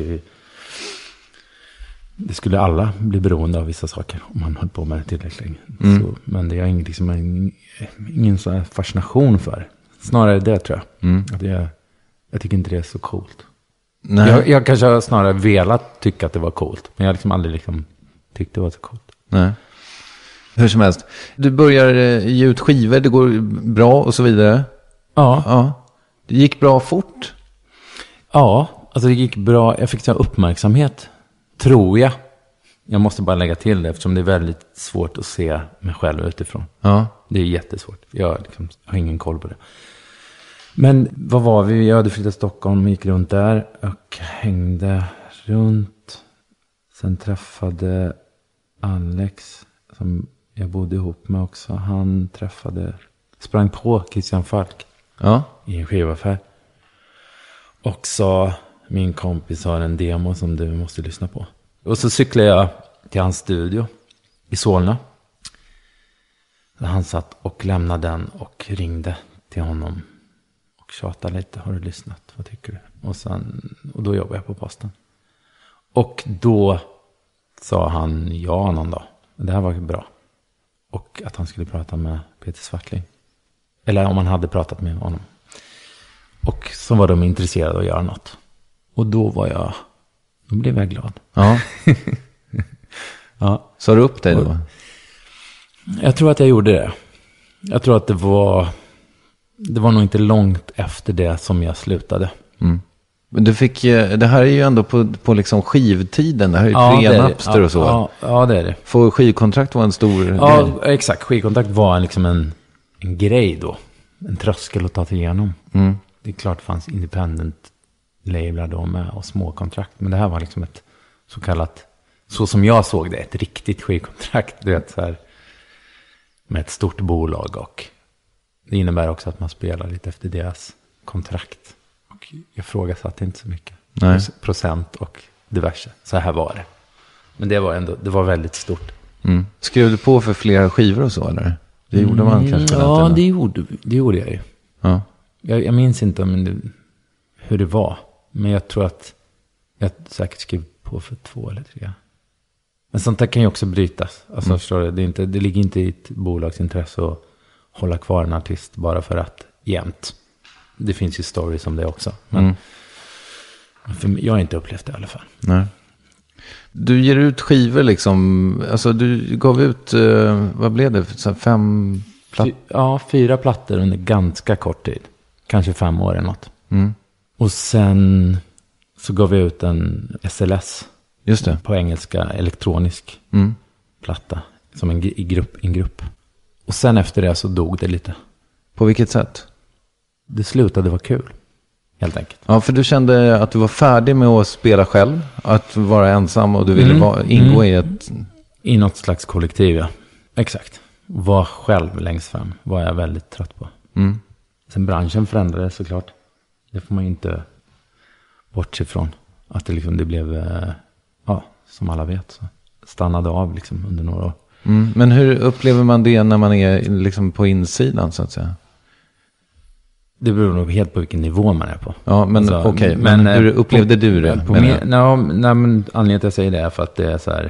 det skulle alla bli beroende av vissa saker om man höll på med det tillräckligt länge. Så, men det är ingen sån här fascination för. Snarare det tror jag. Att jag tycker inte det är så coolt. Nej. Jag kanske har snarare velat tycka att det var coolt. Men jag har liksom aldrig tyckt det var så coolt. Nej. Hur som helst. Du börjar ge ut skivor, det går bra och så vidare. Ja. Det gick bra fort. Ja, alltså det gick bra. Jag fick så uppmärksamhet. Tror jag. Jag måste bara lägga till det eftersom det är väldigt svårt att se mig själv utifrån. Ja. Det är jättesvårt. Jag har ingen koll på det. Men vad var vi? Jag hade flyttat till Stockholm, gick runt där och hängde runt. Sen träffade Alex som jag bodde ihop med också. Han sprang på Christian Falk i en skivaffär. Och sa, min kompis har en demo som du måste lyssna på. Och så cyklade jag till hans studio i Solna. Han satt och lämnade den och ringde till honom. Och tjatade lite, har du lyssnat? Vad tycker du? Och då jobbade jag på posten. Och då sa han ja någon dag. Det här var bra. Och att han skulle prata med Peter Swartling. Eller om han hade pratat med honom. Och så var de intresserade av att göra något. Och då blev jag glad. Ja. Ja. Sa du upp dig då? Jag tror att jag gjorde det. Jag tror att det var nog inte långt efter det som jag slutade. Men du fick, det här är ju ändå på liksom skivtiden. Det här är ju pre-Napster och så. Ja, det är det. Får skivkontrakt vara en stor grej? Ja, exakt. Skivkontrakt var liksom en grej då. En tröskel att ta sig igenom. Det är klart det fanns independent lablar då med och små kontrakt. Men det här var liksom ett så kallat, så som jag såg det, ett riktigt skivkontrakt. Du vet, så här, med ett stort bolag. Och det innebär också att man spelar lite efter deras kontrakt. Och jag frågasatte inte så mycket. Nej. Procent och diverse. Så här var det. Men det var väldigt stort. Skrev du på för flera skivor och så, eller? Det gjorde man kanske. Ja, det gjorde jag ju. Ja. Jag minns inte hur det var. Men jag tror att jag säkert skrev på för 2 eller 3. Men sånt där kan ju också brytas. Alltså, förstår du? Det ligger inte i ett bolags intresse att hålla kvar en artist bara för att jämt. Det finns ju stories om det också. Men för jag har inte upplevt det i alla fall. Nej. Du ger ut skivor liksom. Alltså du gav ut, vad blev det? Så 5 plattor? 4 plattor under ganska kort tid. Kanske 5 år eller något. Och sen så gav vi ut en SLS. Just det. På engelska, elektronisk platta. Som en grupp. Och sen efter det så dog det lite. På vilket sätt? Det slutade vara kul. Helt enkelt. Ja, för du kände att du var färdig med att spela själv. Att vara ensam och du ville ingå i ett... I något slags kollektiv, ja. Exakt. Var själv längst fram var jag väldigt trött på. Sen branschen förändrades såklart. Det får man ju inte bortse från. Att det blev, som alla vet, så stannade av liksom under några år. Men hur upplever man det när man är liksom på insidan så att säga? Det beror nog helt på vilken nivå man är på. Ja, men alltså, okej. Men hur upplevde du det? Men anledningen till att jag säger det är för att det är så här...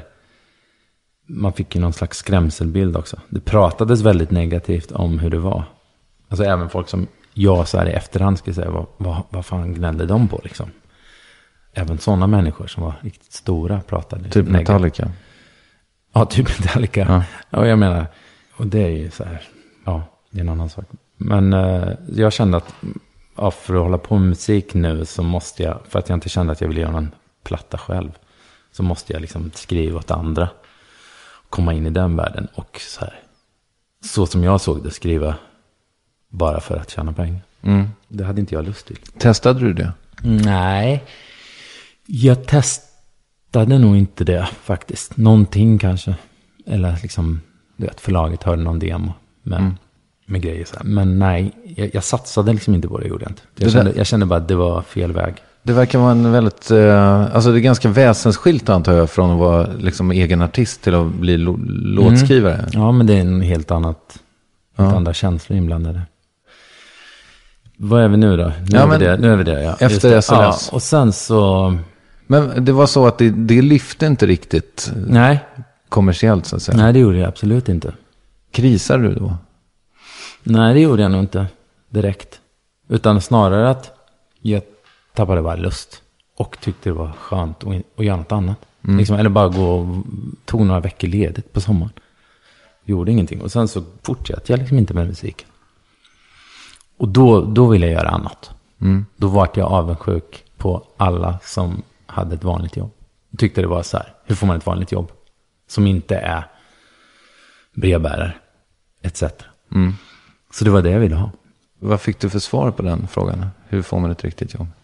Man fick ju någon slags skrämselbild också. Det pratades väldigt negativt om hur det var. Alltså även folk som jag så här i efterhand skulle säga, vad fan gnällde de på liksom? Även sådana människor som var riktigt stora pratade. Typ Metallica. Ja, typ Metallica. Ja, jag menar, och det är ju så här, ja, det är en annan sak. Men jag kände att för att hålla på med musik nu så måste jag, för att jag inte kände att jag ville göra en platta själv, så måste jag liksom skriva åt andra. Komma in i den världen och så som jag såg det, skriva bara för att tjäna pengar. Det hade inte jag lust till. Testade du det? Nej, jag testade nog inte det faktiskt. Någonting kanske. Eller liksom, du vet, förlaget hörde någon demo med grejer så här. Men nej, jag satsade liksom inte på det, gjorde jag inte. Jag kände bara att det var fel väg. Det verkar vara en väldigt, alltså det är ganska väsensskilt antar jag från att vara liksom egen artist till att bli låtskrivare. Ja, men det är en helt andra känslor inblandade. Vad är vi nu då? Nu är vi det. Efter SNS. Ja, och sen så... Men det var så att det lyfte inte riktigt kommersiellt så att säga. Nej, det gjorde jag absolut inte. Krisade du då? Nej, det gjorde jag nog inte direkt. Utan snarare att jag tappade bara lust. Och tyckte det var skönt att göra något annat. Liksom, eller bara gå och tog några veckor ledigt på sommaren. Gjorde ingenting. Och sen så fortsatte jag liksom inte med musiken. Och då ville jag göra annat. Då var jag avundsjuk på alla som hade ett vanligt jobb. Jag tyckte det var så här, hur får man ett vanligt jobb? Som inte är brevbärare, etc. Så det var det jag ville ha. Vad fick du för svar på den frågan? Hur får man ett riktigt jobb?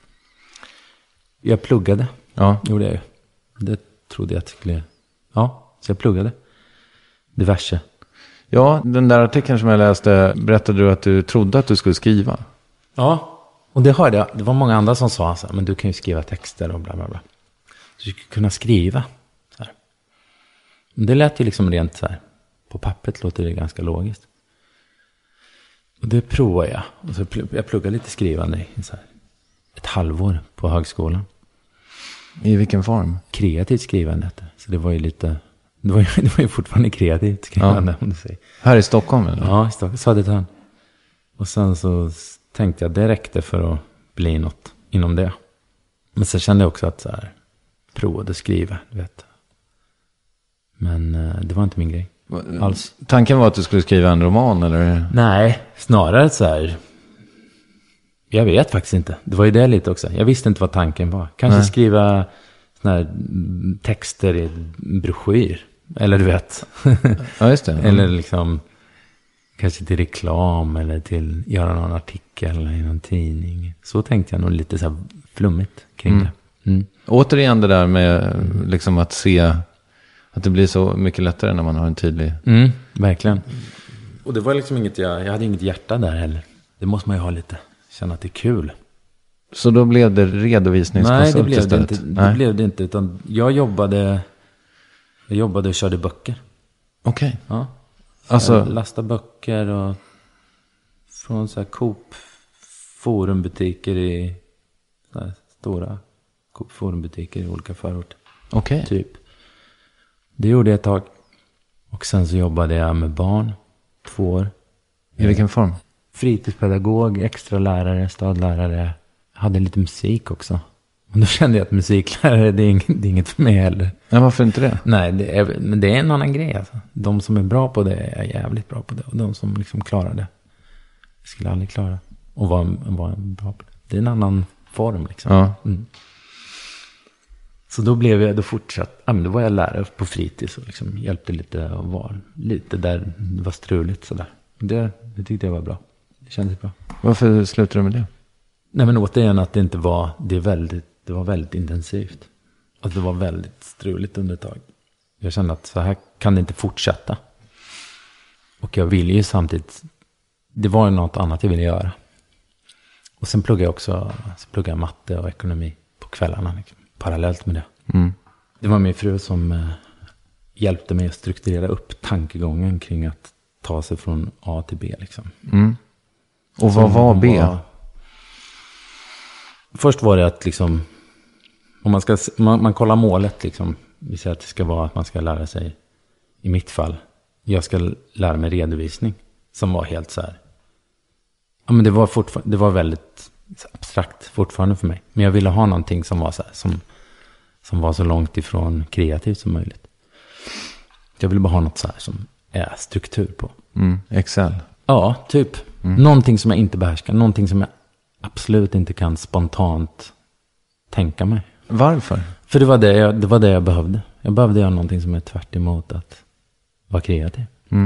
Jag pluggade. Ja. Gjorde jag ju. Det trodde jag skulle... Ja, så jag pluggade. Diverse. Ja, den där artikeln som jag läste berättade du att du trodde att du skulle skriva. Ja, och det hörde jag. Det var många andra som sa så här, men du kan ju skriva texter och bla bla bla. Så du skulle kunna skriva. Så här. Det lät ju liksom rent så här. På pappret låter det ganska logiskt. Och det provar jag. Och så jag pluggade lite skrivande i så här, ett halvår på högskolan. I vilken form? Kreativt skrivande. Så det var ju lite... Det var ju fortfarande kreativt skrivande, om du säger. Här i Stockholm eller? Ja, i Stockholm. Södertörn. Och sen så tänkte jag det räckte för att bli något inom det. Men så kände jag också att så här, provade skriva, du vet. Men det var inte min grej alls. Tanken var att du skulle skriva en roman, eller? Nej, snarare så här... Jag vet faktiskt inte. Det var ju det lite också. Jag visste inte vad tanken var. Kanske skriva såna här texter i broschyr. Eller du vet. Ja, just det. Eller liksom kanske till reklam eller till göra någon artikel i någon tidning. Så tänkte jag nog lite så här flummigt kring det. Återigen det där med liksom att se att det blir så mycket lättare när man har en tydlig... Verkligen. Och det var liksom inget, jag hade inget hjärta där heller. Det måste man ju ha lite. Känna att det är kul. Så då blev det redovisningskonsult istället? Det blev det inte. Utan jag jobbade och körde böcker. Okej. Ja. Alltså... Jag lastade böcker och från så här Coop forumbutiker i så här stora Coop forumbutiker i olika förorter. Okej. Typ. Det gjorde jag ett tag. Och sen så jobbade jag med barn 2 år. I vilken form? Fritidspedagog, extra lärare, stadlärare. Hade lite musik också. Och då kände jag att musiklärare, det är inget för mig heller. Ja, varför inte det? Nej, men det är en annan grej. Alltså. De som är bra på det är jävligt bra på det. Och de som liksom klarar det skulle aldrig klara. Och vara bra på det. Det är en annan form liksom. Ja. Så då då var jag lärare på fritids och liksom hjälpte lite och var lite där det var struligt sådär. Det tyckte jag var bra. Det kändes bra. Varför slutade du med det? Nej, men återigen att det inte var, det var väldigt intensivt. Att det var väldigt struligt under ett tag. Jag kände att så här kan det inte fortsätta. Och jag ville ju samtidigt, det var ju något annat jag ville göra. Och sen pluggade jag matte och ekonomi på kvällarna liksom, parallellt med det. Det var min fru som hjälpte mig att strukturera upp tankegången kring att ta sig från A till B liksom. Och vad var B? Först var det att liksom, om man kollar målet liksom, vi säger att det ska vara att man ska lära sig, i mitt fall, jag ska lära mig redovisning, som var helt så här, ja men det var väldigt abstrakt fortfarande för mig, men jag ville ha någonting som var så här, som var så långt ifrån kreativt som möjligt. Jag ville bara ha något så här som är struktur på. Excel. Ja, typ. Någonting som jag inte behärskar. Någonting som jag absolut inte kan spontant tänka mig. Varför? För det var det jag behövde. Jag behövde göra någonting som är tvärt emot att vara kreativ.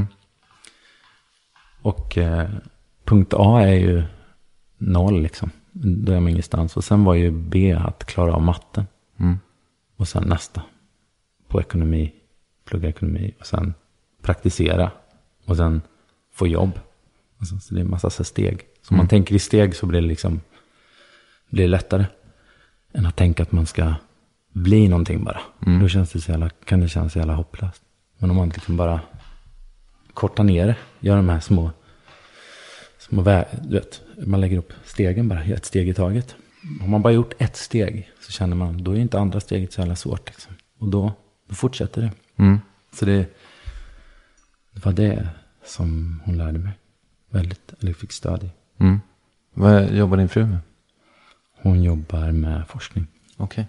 Och punkt A är ju 0 liksom. Då är man ingenstans. Och sen var ju B att klara av matten. Och sen nästa. På ekonomi. Plugga ekonomi. Och sen praktisera. Och sen få jobb. Och så det är en massa steg. Så om man tänker i steg så blir det liksom. Blir det lättare. Än att tänka att man ska bli någonting bara. Då känns det kan det kännas så jävla hopplöst. Men om man liksom bara kortar ner det. Gör de här små du vet, man lägger upp stegen bara, ett steg i taget. Om man bara gjort ett steg så känner man, då är inte andra steget så jävla svårt liksom. Och då fortsätter det. Så det var det som hon lärde mig eller fick stöd i. Vad jobbar din fru med? Hon jobbar med forskning. Okej.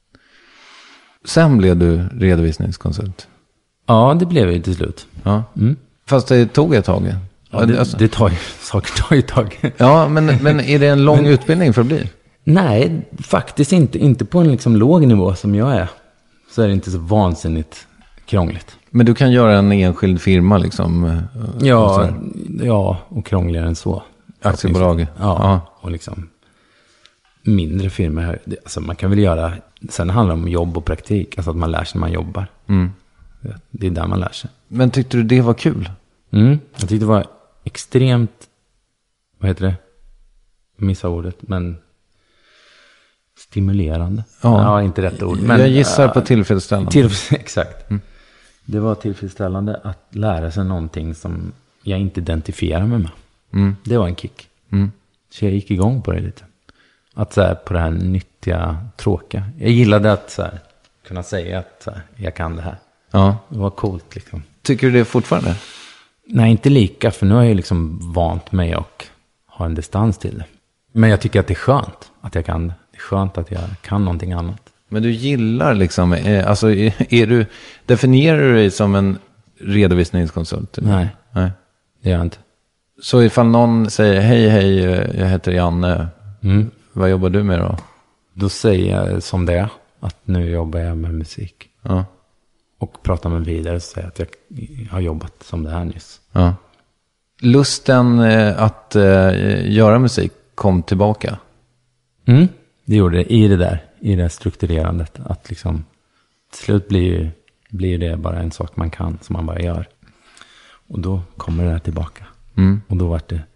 Sen blev du redovisningskonsult. Ja, det blev jag till slut. Ja. Fast det tog ett tag. Ja, det tar ju ett tag. Ja, men är det en lång utbildning för att bli? Nej, faktiskt inte. Inte på en liksom låg nivå som jag är. Så är det inte så vansinnigt krångligt. Men du kan göra en enskild firma liksom? Och krångligare än så. Aktiebolag? Ja, och liksom mindre firmor. Alltså man kan väl göra, sen handlar det om jobb och praktik. Alltså att man lär sig när man jobbar. Det är där man lär sig. Men tyckte du det var kul? Jag tyckte det var extremt, vad heter det? Jag missar ordet, men stimulerande. Ja, inte rätt ord. Men, jag gissar på tillfredsställande. Exakt. Det var tillfredsställande att lära sig någonting som jag inte identifierar mig med. Det var en kick. Så jag gick igång på det lite. Att så här, på det här nyttiga, tråkiga. Jag gillade att så här, kunna säga att så här, jag kan det här. Ja. Det var coolt liksom. Tycker du det fortfarande? Nej, inte lika. För nu har jag liksom vant mig och har en distans till det. Men jag tycker att det är skönt att jag kan det. Det är skönt att jag kan någonting annat. Men du gillar liksom, alltså definierar du dig som en redovisningskonsult? Eller? Nej, det gör jag inte. Så ifall någon säger, hej, jag heter Janne, vad jobbar du med då? Då säger jag som det är, att nu jobbar jag med musik. Ja. Och pratar med vidare och säger att jag har jobbat som det här nyss. Ja. Lusten att göra musik kom tillbaka? Det gjorde det i det strukturerandet. Att liksom, till slut blir det bara en sak man kan, som man bara gör. Och då kommer det där tillbaka. Och då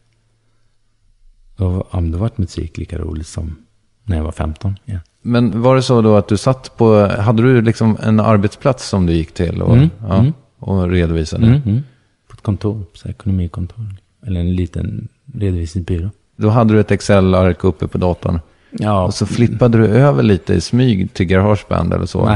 vart musik lika roligt som när jag var 15. Ja. Men var det så då att du satt på, hade du liksom en arbetsplats som du gick till och redovisade? På ett kontor, så ekonomikontor. Eller en liten redovisningsbyrå. Då hade du ett Excel-ark uppe på datorn. Ja. Och så flippade du över lite i smyg till GarageBand eller så?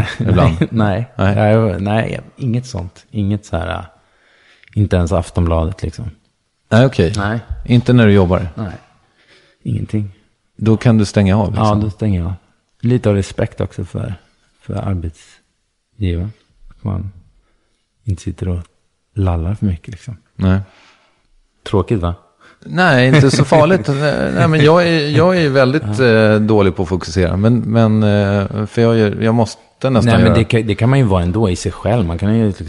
Nej, inget sånt. Inget så här, inte ens Aftonbladet liksom. Nej, okej. Nej. Inte när du jobbar? Nej, ingenting. Då kan du stänga av liksom? Ja, då stänger jag av. Lite av respekt också för arbetsgivaren. Att man inte sitter och lallar för mycket liksom. Nej. Tråkigt va? Nej, inte så farligt. Nej, men jag är väldigt dålig på att fokusera. Men för jag måste nästan göra. Nej, men det kan man ju vara ändå i sig själv. Man kan ju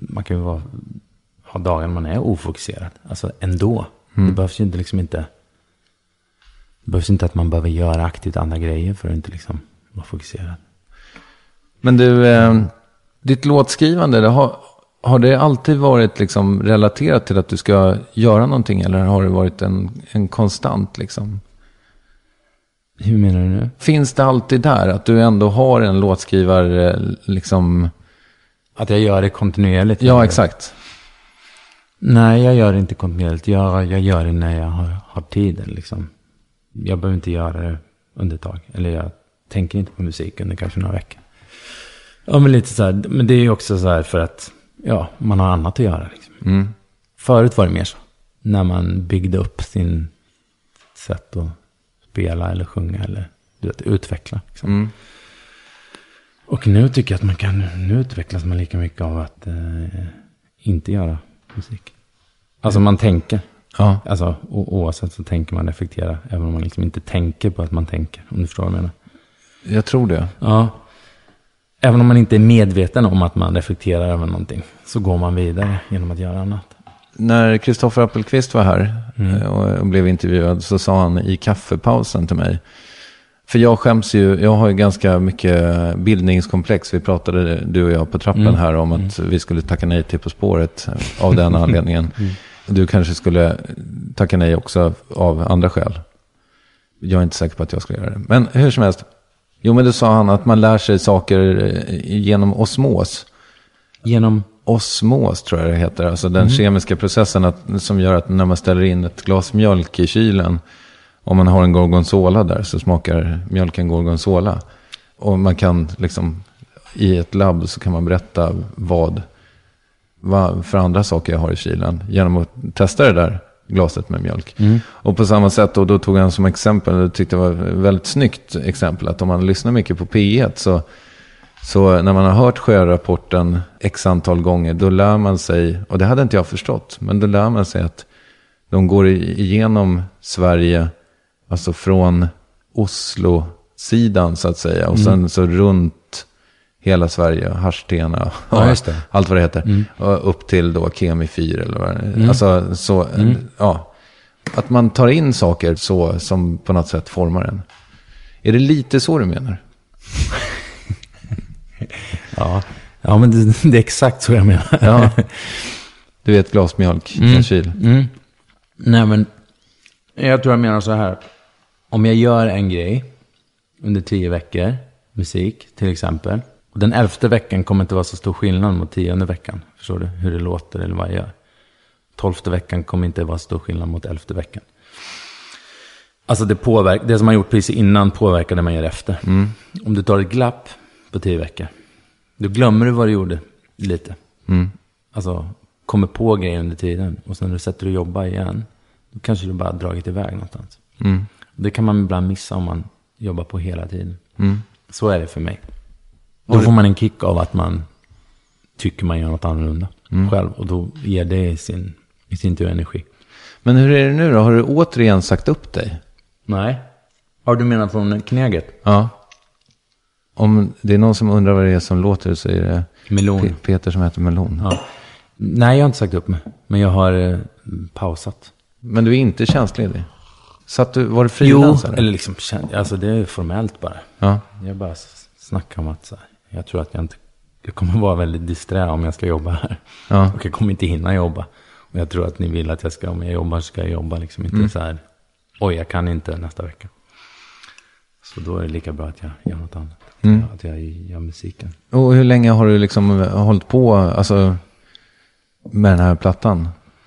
ha dagar man är ofokuserad. Alltså ändå. Det behövs ju inte Det behövs inte att man behöver göra aktivt andra grejer för att inte liksom vara fokuserad. Men du, ditt låtskrivande, har det alltid varit liksom relaterat till att du ska göra någonting? Eller har det varit en konstant liksom? Hur menar du nu? Finns det alltid där att du ändå har en låtskrivare liksom? Att jag gör det kontinuerligt? Ja, exakt. Nej, jag gör det inte kontinuerligt. Jag gör det när jag har tiden liksom. Jag behöver inte göra det under ett tag. Eller jag tänker inte på musik under kanske några veckor. Ja, men lite så här. Men det är ju också så här för att man har annat att göra liksom. Förut var det mer så. När man byggde upp sin sätt att spela eller sjunga eller utveckla liksom. Och nu tycker jag att man kan, nu utvecklas man lika mycket av att inte göra musik. Alltså man tänker. Ja. Alltså oavsett så tänker man reflektera. Även om man liksom inte tänker på att man tänker. Om du förstår vad jag menar. Jag tror det. Ja. Även om man inte är medveten om att man reflekterar över någonting. Så går man vidare genom att göra annat. När Kristoffer Appelqvist var här och blev intervjuad så sa han i kaffepausen till mig. För jag har ju ganska mycket bildningskomplex. Vi pratade, du och jag, på trappen här om att vi skulle tacka nej till På spåret av den anledningen. Du kanske skulle tacka nej också av andra skäl. Jag är inte säker på att jag skulle göra det. Men hur som helst. Jo, men då sa han att man lär sig saker genom osmos. Genom? Osmos tror jag det heter. Alltså den kemiska processen som gör att när man ställer in ett glas mjölk i kylen. Om man har en gorgonzola där så smakar mjölken gorgonzola. Och man kan liksom, i ett labb så kan man berätta vad för andra saker jag har i kylen. Genom att testa det där glaset med mjölk. Och på samma sätt, och då tog han som exempel, jag tyckte det var ett väldigt snyggt exempel, att om man lyssnar mycket på P1 så när man har hört sjörapporten x antal gånger, då lär man sig, och det hade inte jag förstått, men då lär man sig att de går igenom Sverige, alltså från Oslo-sidan så att säga, och sen så runt hela Sverige, Harstena, allt vad det heter, och upp till då Kemi 4 eller vad det är. Alltså så, att man tar in saker så som på något sätt formar en. Är det lite så du menar? Ja, men det är exakt så jag menar. Ja. Du vet, glas mjölk i en kyl. Nej, men jag tror jag menar så här. Om jag gör en grej under 10 veckor, musik till exempel, och den 11:e veckan kommer inte vara så stor skillnad mot 10:e veckan. Förstår du hur det låter eller vad jag gör? 12:e veckan kommer inte vara så stor skillnad mot 11:e veckan. Alltså det som man gjort precis innan påverkar det man gör efter. Om du tar ett glapp på 10 veckor, då glömmer du vad du gjorde lite. Alltså kommer på grejer under tiden. Och sen när du sätter och jobbar igen, då kanske du bara dragit iväg någonstans. Det kan man ibland missa om man jobbar på hela tiden. Så är det för mig. Då får man en kick av att man tycker man gör något annorlunda själv. Och då ger det i sin tur energi. Men hur är det nu då? Har du återigen sagt upp dig? Nej. Har du menat från kneget? Ja. Om det är någon som undrar vad det är som låter, så är det Melon. Peter som heter Melon. Ja. Nej, jag har inte sagt upp mig. Men jag har pausat. Men du är inte tjänstledig? Var det frilans? Jo, eller liksom, alltså det är formellt bara. Ja. Jag bara snackar om att så här, jag tror att jag kommer vara väldigt disträ om jag ska jobba här. Ja. Och jag kommer inte hinna jobba. Och jag tror att ni vill att om jag jobbar så ska jag jobba. Liksom inte så här, oj, jag kan inte nästa vecka. Så då är det lika bra att jag gör något annat. Att jag gör musiken. Och hur länge har du liksom hållit på alltså, med den här plattan?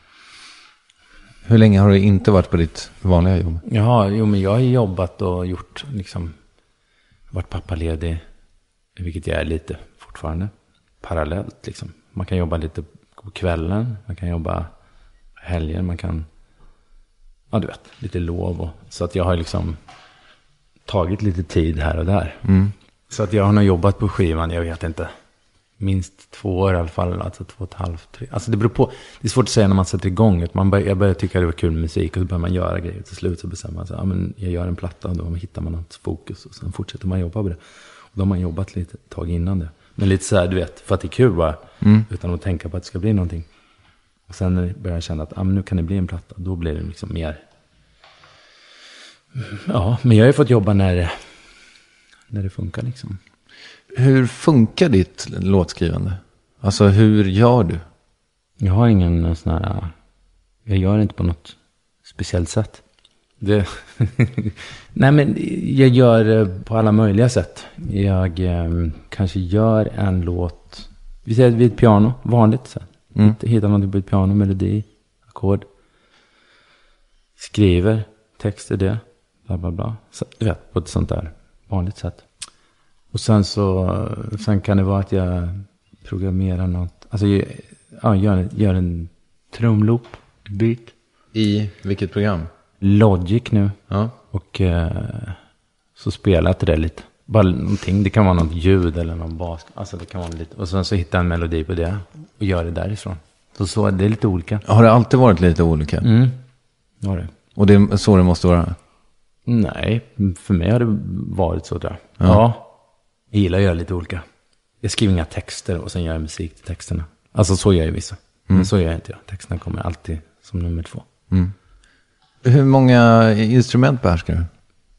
Hur länge har du inte varit på ditt vanliga jobb? Ja, men jag har jobbat och gjort liksom, varit pappaledig, vilket jag är lite fortfarande, parallellt liksom. Man kan jobba lite på kvällen, man kan jobba helger, man kan, ja du vet, lite lov. Och, så att jag har liksom tagit lite tid här och där. Så att jag har nog jobbat på skivan, jag vet inte, minst 2 år i alla fall, alltså 2,5, 3. Alltså det beror på, det är svårt att säga när man sätter igång. Jag börjar tycka det var kul musik och så börjar man göra grejer. Till slut så bestämmer man sig, men jag gör en platta och då hittar man något fokus och sen fortsätter man jobba på det. Och då har man jobbat lite tag innan det. Men lite så här, du vet, för att det är kul bara, utan att tänka på att det ska bli någonting. Och sen börjar jag känna att men nu kan det bli en platta. Då blir det liksom mer. Ja, men jag har ju fått jobba när det funkar liksom. Hur funkar ditt låtskrivande? Alltså hur gör du? Jag har ingen sån här, jag gör inte på något speciellt sätt. Nej, men jag gör på alla möjliga sätt. Jag kanske gör en låt, vi säger vid ett piano, vanligt sätt. Hittar någonting på ett piano, melodi, ackord. Skriver texter det, bla bla bla. Så, du vet, på ett sånt där vanligt sätt. Och sen kan det vara att jag programmerar något. Alltså gör en trumloop, beat. I vilket program? Logic nu. Ja. Och så spelar jag till det lite. Bara någonting, det kan vara något ljud eller någon bas. Alltså det kan vara lite, och sen så hittar en melodi på det och gör det därifrån. Så det är lite olika. Har det alltid varit lite olika? Ja, det. Och det är så det måste vara? Nej, för mig har det varit så där. Ja, jag gillar att göra lite olika. Jag skriver inga texter och sen gör jag musik till texterna. Alltså så gör jag vissa. Men så gör jag inte jag. Texterna kommer alltid som nummer 2. Hur många instrument behärskar du?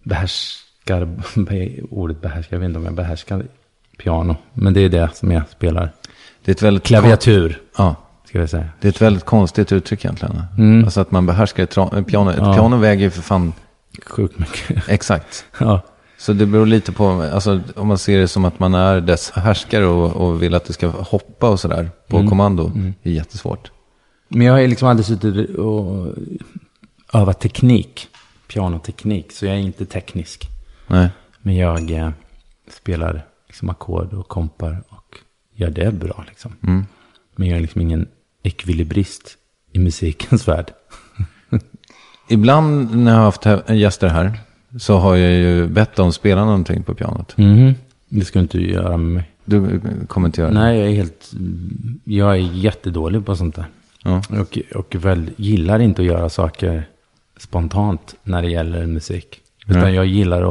Ordet behärskar, jag vet inte om jag behärskar piano. Men det är det som jag spelar. Det är ett väldigt klaviatur. Ja. Ska jag säga. Det är ett väldigt konstigt uttryck egentligen. Alltså att man behärskar ett piano. Ett piano väger ju för fan sjukt mycket. Exakt. Ja. Så det beror lite på, alltså om man ser det som att man är dess härskare och vill att det ska hoppa och sådär på kommando. Det är jättesvårt. Men jag har liksom aldrig suttit och övat teknik. Pianoteknik. Så jag är inte teknisk. Nej. Men jag spelar liksom ackord och kompar och gör det bra liksom. Men jag är liksom ingen ekvilibrist i musikens värld. Ibland när jag har haft gäster här så har jag ju bett dem spela någonting på pianot. Det ska du inte göra med mig. Du kommer inte göra det? Nej, jag är jättedålig på sånt där. Ja. Och väl gillar inte att göra saker spontant när det gäller musik. Utan jag gillar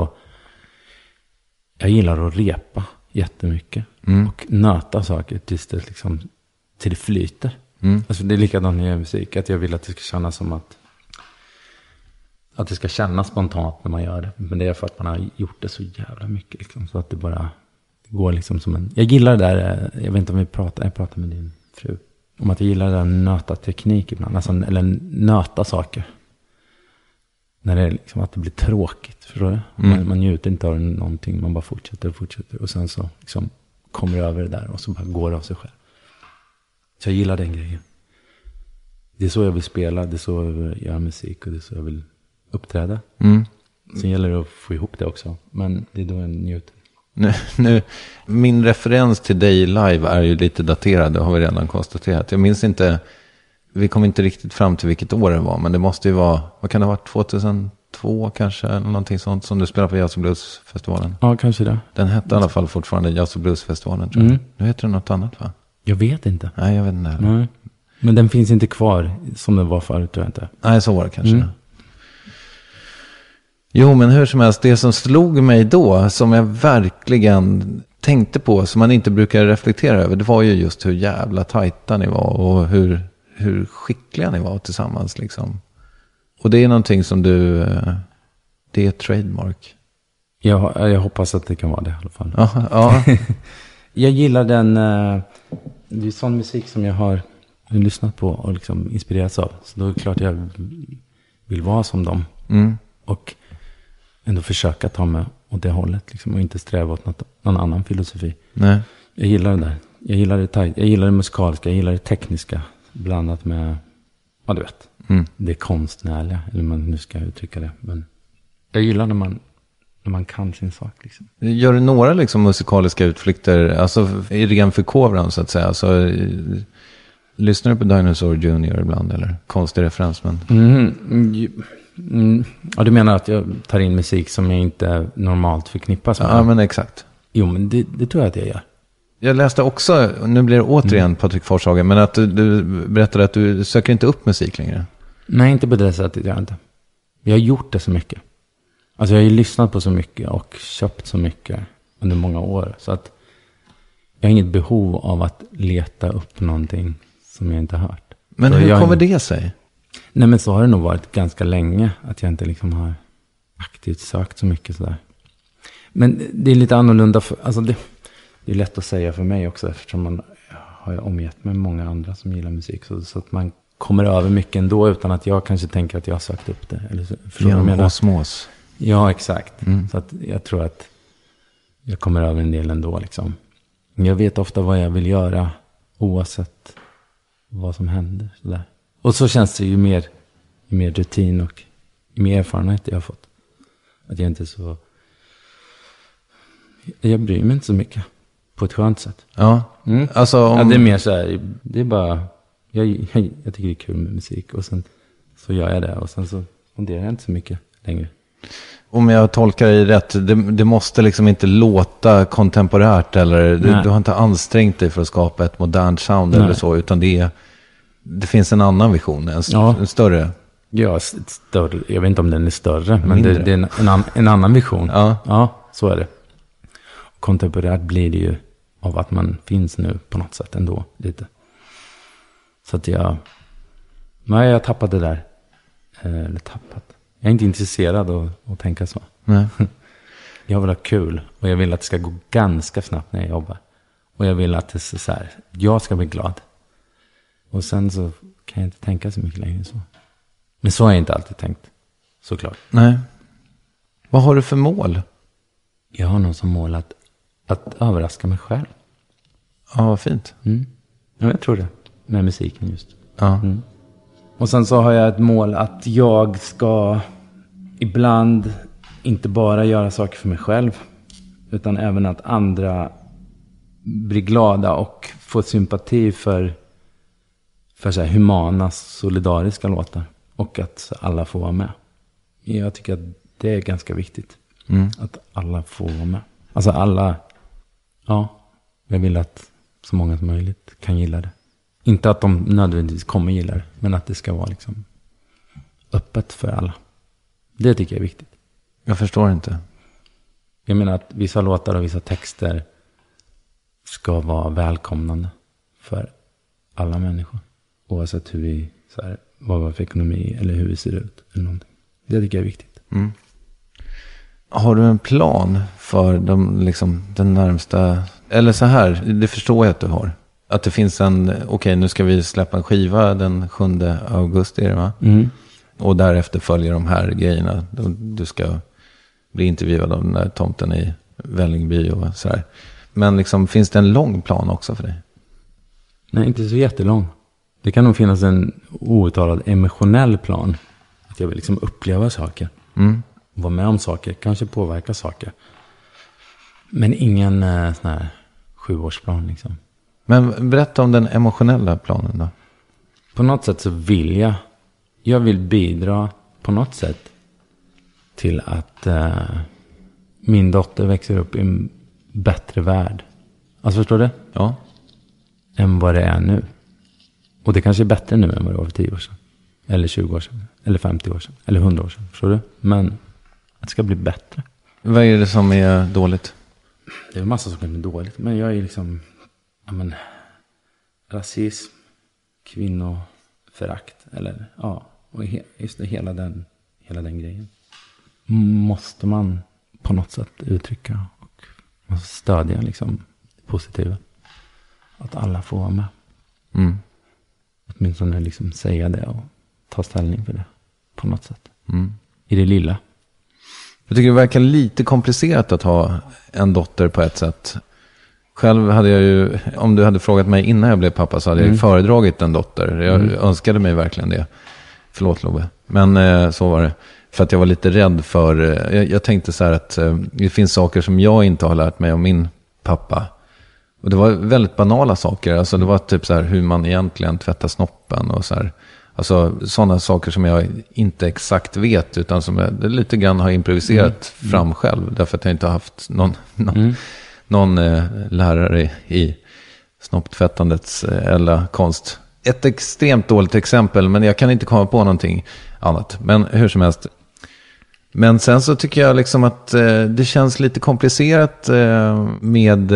att repa jättemycket. Och nöta saker tills det liksom, till det flyter. Alltså det är likadant när jag gör musik. Att jag vill att det ska kännas som att det ska kännas spontant när man gör det. Men det är för att man har gjort det så jävla mycket liksom, så att det bara går liksom som en... Jag gillar det där, jag vet inte om jag pratar med din fru om att jag gillar det där nöta teknik ibland, alltså, eller nöta saker. När det är liksom att det blir tråkigt, förstår du? Man njuter inte av någonting, man bara fortsätter och sen så liksom kommer det över det där och så bara går det av sig själv. Så jag gillar den grejen. Det är så jag vill spela, det är så jag vill göra musik och det är så jag vill uppträda. Sen gäller det att få ihop det också, men det är då jag njuter. Nu, min referens till dig live är ju lite daterad, det har vi redan konstaterat. Jag minns inte, vi kom inte riktigt fram till vilket år det var, men det måste ju vara, vad kan det ha varit, 2002 kanske, eller någonting sånt som du spelade på Jazz och Bluesfestivalen. Ja, kanske det. Den hette i alla fall fortfarande Jazz och Bluesfestivalen, tror jag. Nu heter det något annat, va? Jag vet inte. Nej, jag vet inte heller. Nej. Men den finns inte kvar som den var förut, tror jag inte. Nej, så var det kanske. Jo, men hur som helst, det som slog mig då, som jag verkligen tänkte på, som man inte brukar reflektera över, det var ju just hur jävla tajta ni var och hur skickliga ni var tillsammans liksom. Och det är någonting som det är trademark. Jag hoppas att det kan vara det i alla fall. Ja. Jag gillar den, det är sån musik som jag har lyssnat på och liksom inspirerats av. Så då är det klart jag vill vara som dem. Och ändå försöka ta mig åt det hållet liksom, och inte sträva åt någon annan filosofi. Nej. Jag gillar det där. Jag gillar det tajt. Jag gillar det musikaliska. Jag gillar det tekniska. Blandat med, ja du vet, det konstnärliga. Eller man nu ska uttrycka det. Men jag gillar när man kan sin sak liksom. Gör du några liksom musikaliska utflykter, alltså i ren förkovran så att säga? Alltså, lyssnar du på Dinosaur Jr. ibland eller? Konstig referens, men... Ja, du menar att jag tar in musik som jag inte normalt förknippas med? Ja, men exakt. Jo, men det tror jag att jag gör. Jag läste också, nu blir det återigen Patrik Forshagen, men att du berättade att du söker inte upp musik längre. Nej, inte på det sättet, jag inte. Jag har gjort det så mycket. Alltså jag har ju lyssnat på så mycket och köpt så mycket under många år. Så att jag har inget behov av att leta upp någonting som jag inte har hört. Men så hur kommer det sig? Nej, men så har det nog varit ganska länge att jag inte liksom har aktivt sökt så mycket sådär. Men det är lite annorlunda, alltså det är lätt att säga för mig också eftersom man har omgett med många andra som gillar musik. Så att man kommer över mycket ändå utan att jag kanske tänker att jag har sökt upp det. Eller genom osmos. Ja, exakt. Så att jag tror att jag kommer över en del ändå liksom. Jag vet ofta vad jag vill göra oavsett vad som händer. Sådär. Och så känns det ju mer rutin och mer erfarenhet jag har fått. Att jag inte så... Jag bryr mig inte så mycket. På ett skönt sätt. Ja. Alltså ja, det är mer så här... Det är bara... Jag tycker det är kul med musik. Och sen så gör jag det. Och sen så funderar jag inte så mycket längre. Om jag tolkar dig rätt, det måste liksom inte låta kontemporärt eller du har inte ansträngt dig för att skapa ett modernt sound eller så, utan det finns en annan vision, en större. Ja, större. Jag vet inte om den är större, men det är en annan vision. Ja, så är det. Kontemporärt blir det ju av att man finns nu på något sätt ändå, lite. Så att jag har tappat det där. Eller tappat. Jag är inte intresserad av att tänka så. Nej. Jag vill ha kul. Och jag vill att det ska gå ganska snabbt när jag jobbar. Och jag vill att det är så här. Jag ska bli glad. Och sen så kan jag inte tänka så mycket längre så. Men så har jag inte alltid tänkt. Såklart. Nej. Vad har du för mål? Jag har nog som mål att överraska mig själv. Ja, vad fint. Ja, jag tror det. Med musiken just. Ja. Och sen så har jag ett mål att jag ska ibland inte bara göra saker för mig själv, utan även att andra blir glada och får sympati för så här humana, solidariska låtar. Och att alla får vara med. Jag tycker att det är ganska viktigt. Att alla får vara med. Alltså alla, jag vill att så många som möjligt kan gilla det. Inte att de nödvändigtvis kommer gilla det, men att det ska vara liksom öppet för alla. Det tycker jag är viktigt. Jag förstår inte. Jag menar att vissa låtar och vissa texter ska vara välkomnande för alla människor. Oavsett hur vi, så här, vad vi har för ekonomi eller hur vi ser ut. Eller någonting. Det tycker jag är viktigt. Har du en plan för den närmsta, eller så här, det förstår jag att du har. Att det finns okej, nu ska vi släppa en skiva den 7 augusti, är det va? Och därefter följer de här grejerna. Du ska bli intervjuad av den där tomten i Vällingby och så här. Men liksom, finns det en lång plan också för dig? Nej, inte så jättelång. Det kan nog finnas en outtalad emotionell plan. Att jag vill liksom uppleva saker. Vara med om saker. Kanske påverka saker. Men ingen sån här 7-årsplan liksom. Men berätta om den emotionella planen då. På något sätt så vill jag vill bidra på något sätt till att min dotter växer upp i en bättre värld. Alltså förstår du? Ja. Än vad det är nu. Och det kanske är bättre nu än vad det var för 10 år sedan. Eller 20 år sedan. Eller 50 år sedan. Eller 100 år sedan. Förstår du? Men att det ska bli bättre. Vad är det som är dåligt? Det är en massa som kan bli dåligt. Men jag är liksom... rasism, kvinnoförakt, eller och just det, hela den grejen måste man på något sätt uttrycka och stödja liksom positiva, att alla får vara med. Åtminstone liksom säga det och ta ställning för det på något sätt i det lilla. Jag tycker det verkar lite komplicerat att ha en dotter på ett sätt. Själv hade jag ju, om du hade frågat mig innan jag blev pappa, så hade jag föredragit en dotter. Jag önskade mig verkligen det. Förlåt Love. Men så var det. För att jag var lite rädd för, jag tänkte så här att det finns saker som jag inte har lärt mig om min pappa. Och det var väldigt banala saker. Alltså det var typ så här hur man egentligen tvättar snoppen och så här. Alltså sådana saker som jag inte exakt vet, utan som jag lite grann har improviserat fram själv. Därför att jag inte har haft någon lärare i snopptvättandets eller konst. Ett extremt dåligt exempel, men jag kan inte komma på någonting annat. Men hur som helst. Men sen så tycker jag liksom att det känns lite komplicerat med...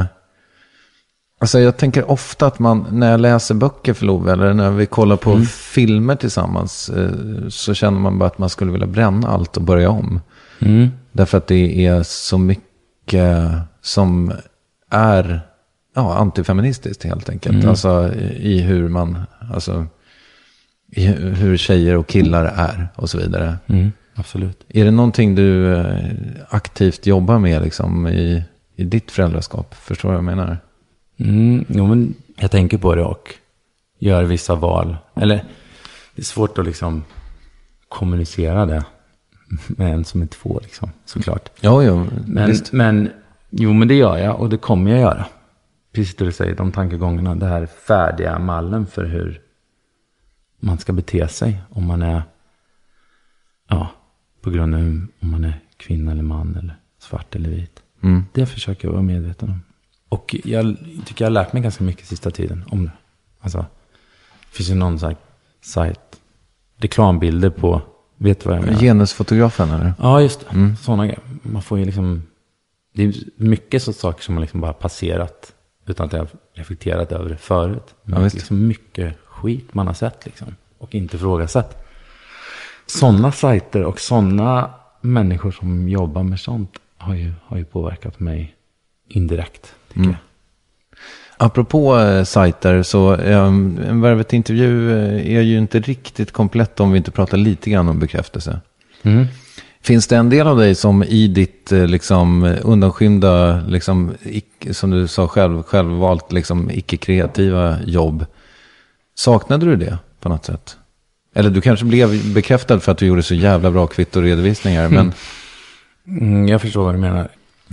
Alltså jag tänker ofta att när jag läser böcker för Love, eller när vi kollar på filmer tillsammans, så känner man bara att man skulle vilja bränna allt och börja om. Därför att det är så mycket som är antifeministiskt helt enkelt. Alltså i hur man, alltså i hur tjejer och killar är och så vidare. Absolut. Är det någonting du aktivt jobbar med liksom i ditt föräldraskap? Förstår du vad jag menar? Jo, men jag tänker på det och gör vissa val. Eller det är svårt att liksom kommunicera det med en som är 2 liksom, såklart. Jo, men det gör jag och det kommer jag göra. Precis det du säger, de tankegångarna, det här färdiga mallen för hur man ska bete sig om man är På grund av om man är kvinna eller man eller svart eller vit. Det försöker jag vara medveten om. Och jag tycker jag har lärt mig ganska mycket sista tiden om det. Alltså, det finns ju någon sajt. Reklambilder på, vet du vad jag menar? Genusfotografen eller? Ja, just det. Sådana grejer. Man får ju liksom, det är mycket så saker som man liksom bara passerat utan att jag har reflekterat över det förut. Men det är liksom mycket skit man har sett liksom. Och inte frågasatt. Sådana sajter och sådana människor som jobbar med sånt har ju påverkat mig indirekt, tycker jag. Apropå sajter så en Värvet-intervju är ju inte riktigt komplett om vi inte pratar lite grann om bekräftelse. Finns det en del av dig som i ditt liksom undanskymda, liksom, som du sa självvalt liksom icke-kreativa jobb, saknade du det på något sätt? Eller du kanske blev bekräftad för att du gjorde så jävla bra kvittoredovisningar, men... Jag förstår vad du menar.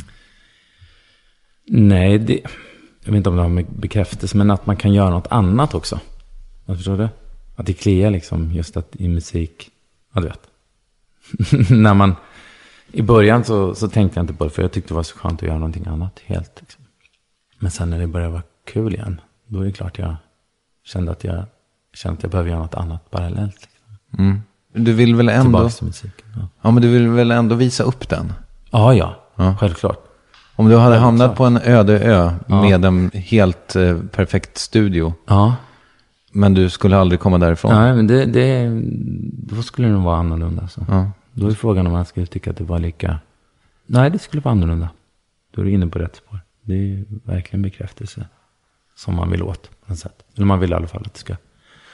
Nej, jag vet inte om det har med bekräftelse, men att man kan göra något annat också. Jag förstår det? Att det kliar liksom, just att i musik, ja du vet. När man, i början så tänkte jag inte på det, för jag tyckte det var så skönt att göra någonting annat helt. Liksom. Men sen när det började vara kul igen, då är det klart jag kände att jag behöver göra något annat parallellt. Liksom. Du vill väl ändå... Tillbaka till musiken. Ja, men du vill väl ändå visa upp den? Ja. Självklart. Om du hade hamnat på en öde ö med en helt perfekt studio. Ja. Men du skulle aldrig komma därifrån. Nej, men då skulle det nog vara annorlunda. Så. Ja. Då är frågan om man skulle tycka att det var lika... Nej, det skulle vara annorlunda. Då är du inne på rätt spår. Det är verkligen bekräftelse som man vill åt på något sätt. Eller man vill i alla fall att det ska...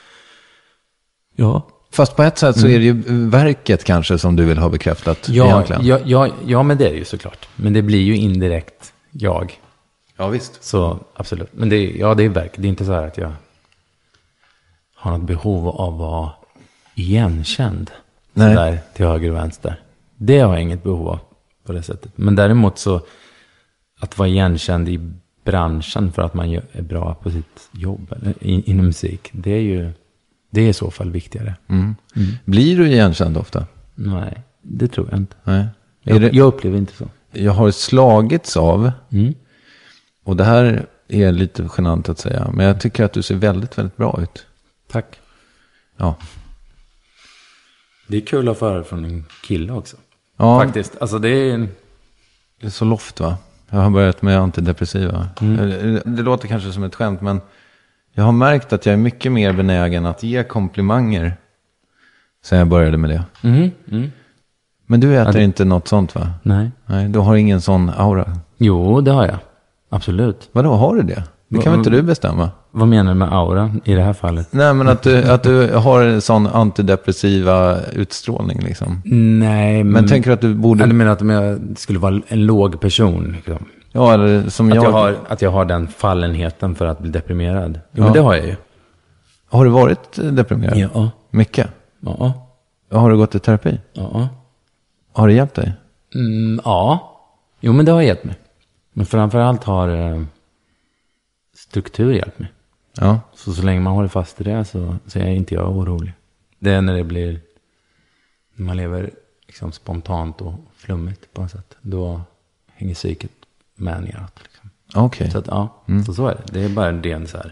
Ja. Fast på ett sätt så är det ju verket kanske som du vill ha bekräftat egentligen. Ja, men det är det ju såklart. Men det blir ju indirekt jag. Ja, visst. Så absolut. Men det är verk. Det är inte så här att jag har något behov av att vara igenkänd. Nej. Där till höger och vänster. Det har jag inget behov av på det sättet. Men däremot så att vara igenkänd i branschen för att man är bra på sitt jobb eller inom musik. Det är i så fall viktigare. Blir du igenkänd ofta? Nej, det tror jag inte. Nej. Jag upplever inte så. Jag har slagits av, och det här är lite genant att säga, men jag tycker att du ser väldigt, väldigt bra ut. Tack. Ja. Det är kul att få höra från en kille också. Ja. Faktiskt. Alltså det är så loft, va? Jag har börjat med antidepressiva. Det låter kanske som ett skämt, men jag har märkt att jag är mycket mer benägen att ge komplimanger sen jag började med det. Men du äter inte något sånt, va? Nej. Du har ingen sån aura? Jo, det har jag. Absolut. Vadå, har du det? Det kan väl inte du bestämma? Vad menar du med aura i det här fallet? Nej, men att du har en sån antidepressiva utstrålning liksom. Nej, men tänker att du borde... Eller menar att om jag skulle vara en låg person liksom. Ja, eller som att jag har den fallenheten för att bli deprimerad. Jo, men det har jag ju. Har du varit deprimerad? Ja. Mycket? Ja. Har du gått i terapi? Ja. Har det hjälpt dig? Ja. Jo, men det har hjälpt mig. Men framförallt har struktur hjälpt mig. Ja. Så länge man håller fast i det så är inte jag orolig. Det är när man lever liksom spontant och flummigt på något sätt. Då hänger psyket med neråt. Liksom. Okej. Så att, så är det. Det är bara en ren så här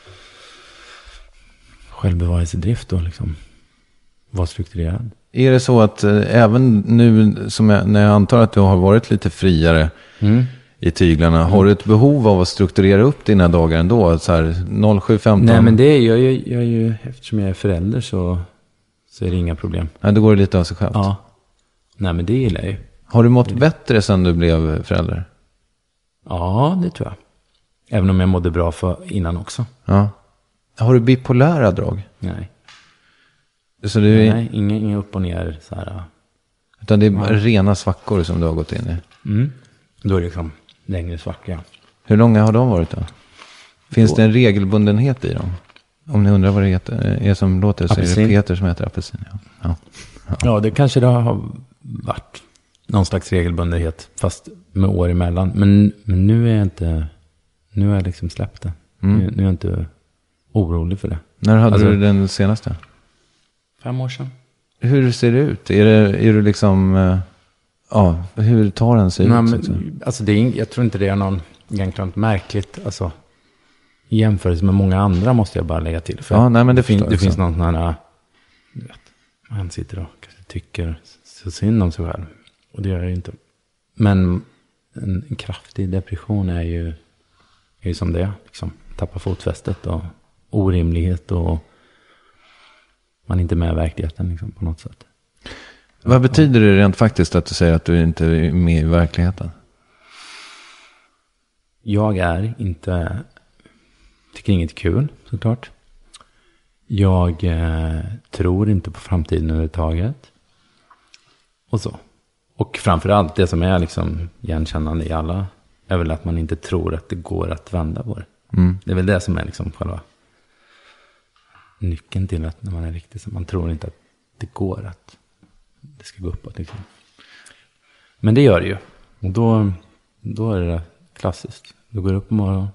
självbevarelsedrift och liksom vara strukturerad. Är det så att även nu när jag antar att du har varit lite friare i tyglarna, har du ett behov av att strukturera upp dina dagar ändå? Så här 07:15? Nej, men det är jag ju eftersom jag är förälder så är det inga problem. Nej, då går det lite av sig självt. Ja. Nej, men det gillar jag ju. Har du mått bättre sedan du blev förälder? Ja, det tror jag. Även om jag mådde bra innan också. Ja. Har du bipolära drag? Nej. Så nej, inga upp och ner så här. Utan det är rena svackor som du har gått in i? Då är det liksom längre svackor, ja. Hur långa har de varit då? Finns det en regelbundenhet i dem? Om ni undrar vad det är som låter så är det Peter som heter apelsin. Ja, det kanske det har varit någon slags regelbundenhet fast med år emellan. Men nu är jag inte... Nu har jag liksom släppt det. Nu är jag inte orolig för det. När hade du den senaste? 5 år sedan. Hur ser det ut? Är du liksom... hur tar den sig ut? Men, alltså jag tror inte det är någon egentligen märkligt. Alltså, i jämförelse med många andra måste jag bara lägga till. För men det finns någon sån här... Man sitter och kanske tycker så synd om sig själv. Och det gör jag inte. Men en kraftig depression är ju som det är. Liksom, tappa fotfästet och orimlighet och man är inte med i verkligheten liksom, på något sätt. Vad betyder det rent faktiskt att du säger att du inte är med i verkligheten? Jag tycker inget kul, såklart. Jag tror inte på framtiden överhuvudtaget. Och så. Och framförallt det som är liksom igenkännande i alla är väl att man inte tror att det går att vända på det. Mm. Det är väl det som är liksom själva nyckeln till att när man är riktigt så man tror inte att det går att det ska gå uppåt liksom. Men det gör det ju. Och då är det klassiskt. Du går upp på morgonen.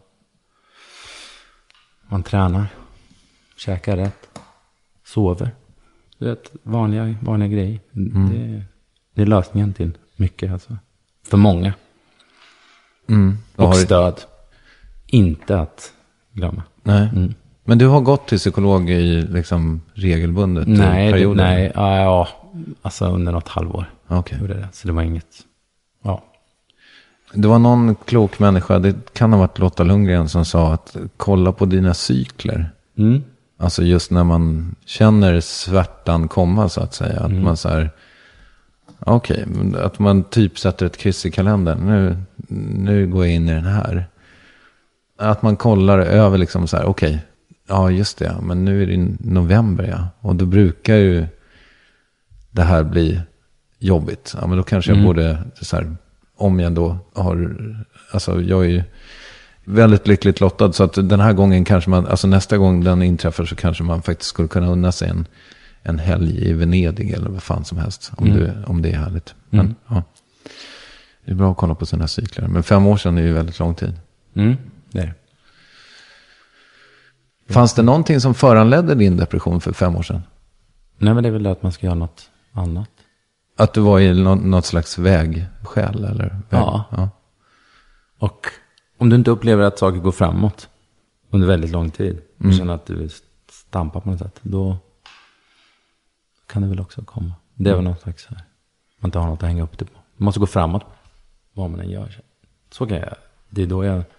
Man tränar. Käkar rätt. Sover. Du vet, vanliga grejer. Det är lösningen till mycket alltså. För många. Och stöd. Inte att glömma. Nej. Men du har gått till psykolog i liksom regelbundet perioder? Nej, alltså under något halvår. Okej. Så det var inget. Ja. Det var någon klok människa, det kan ha varit Lotta Lundgren, som sa att kolla på dina cykler. Alltså just när man känner svärtan komma så att säga. Att man så här, att man typ sätter ett kryss i kalendern. Nu går jag in i den här. Att man kollar över liksom så här, ja just det, men nu är det november, ja. Och då brukar ju det här bli jobbigt. Ja, men då kanske jag borde så här, om jag då har, alltså jag är ju väldigt lyckligt lottad, så att den här gången kanske man, alltså nästa gång den inträffar så kanske man faktiskt skulle kunna unna sig en helg i Venedig eller vad fan som helst, om det är härligt. Men ja, det är bra att kolla på sina cykler. Men 5 år sedan är ju väldigt lång tid. Det är det. Fanns det någonting som föranledde din depression för 5 år sedan? Nej, men det är väl att man ska göra något annat. Att du var i något slags vägskäl eller? Ja. Och om du inte upplever att saker går framåt under väldigt lång tid och känner att du stampar på något sätt, då kan det väl också komma. Det är väl något slags här. Man inte har något att hänga upp det på. Man måste gå framåt vad man än gör. Så kan jag. Det är då jag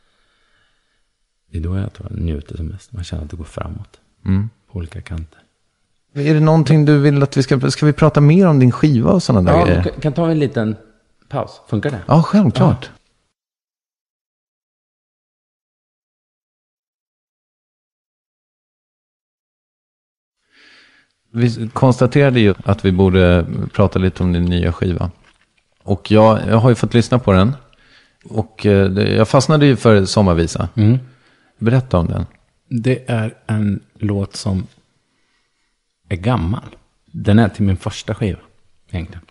tror jag njuter som mest. Man känner att det går framåt på olika kanter. Är det någonting du vill att ska vi prata mer om din skiva och sådana där grejer? Kan ta en liten paus. Funkar det? Ja, självklart. Ja. Vi konstaterade ju att vi borde prata lite om din nya skiva. Och jag har ju fått lyssna på den. Och jag fastnade ju för Sommarvisa. Berätta om den. Det är en låt som är gammal. Den är till min första skiva egentligen.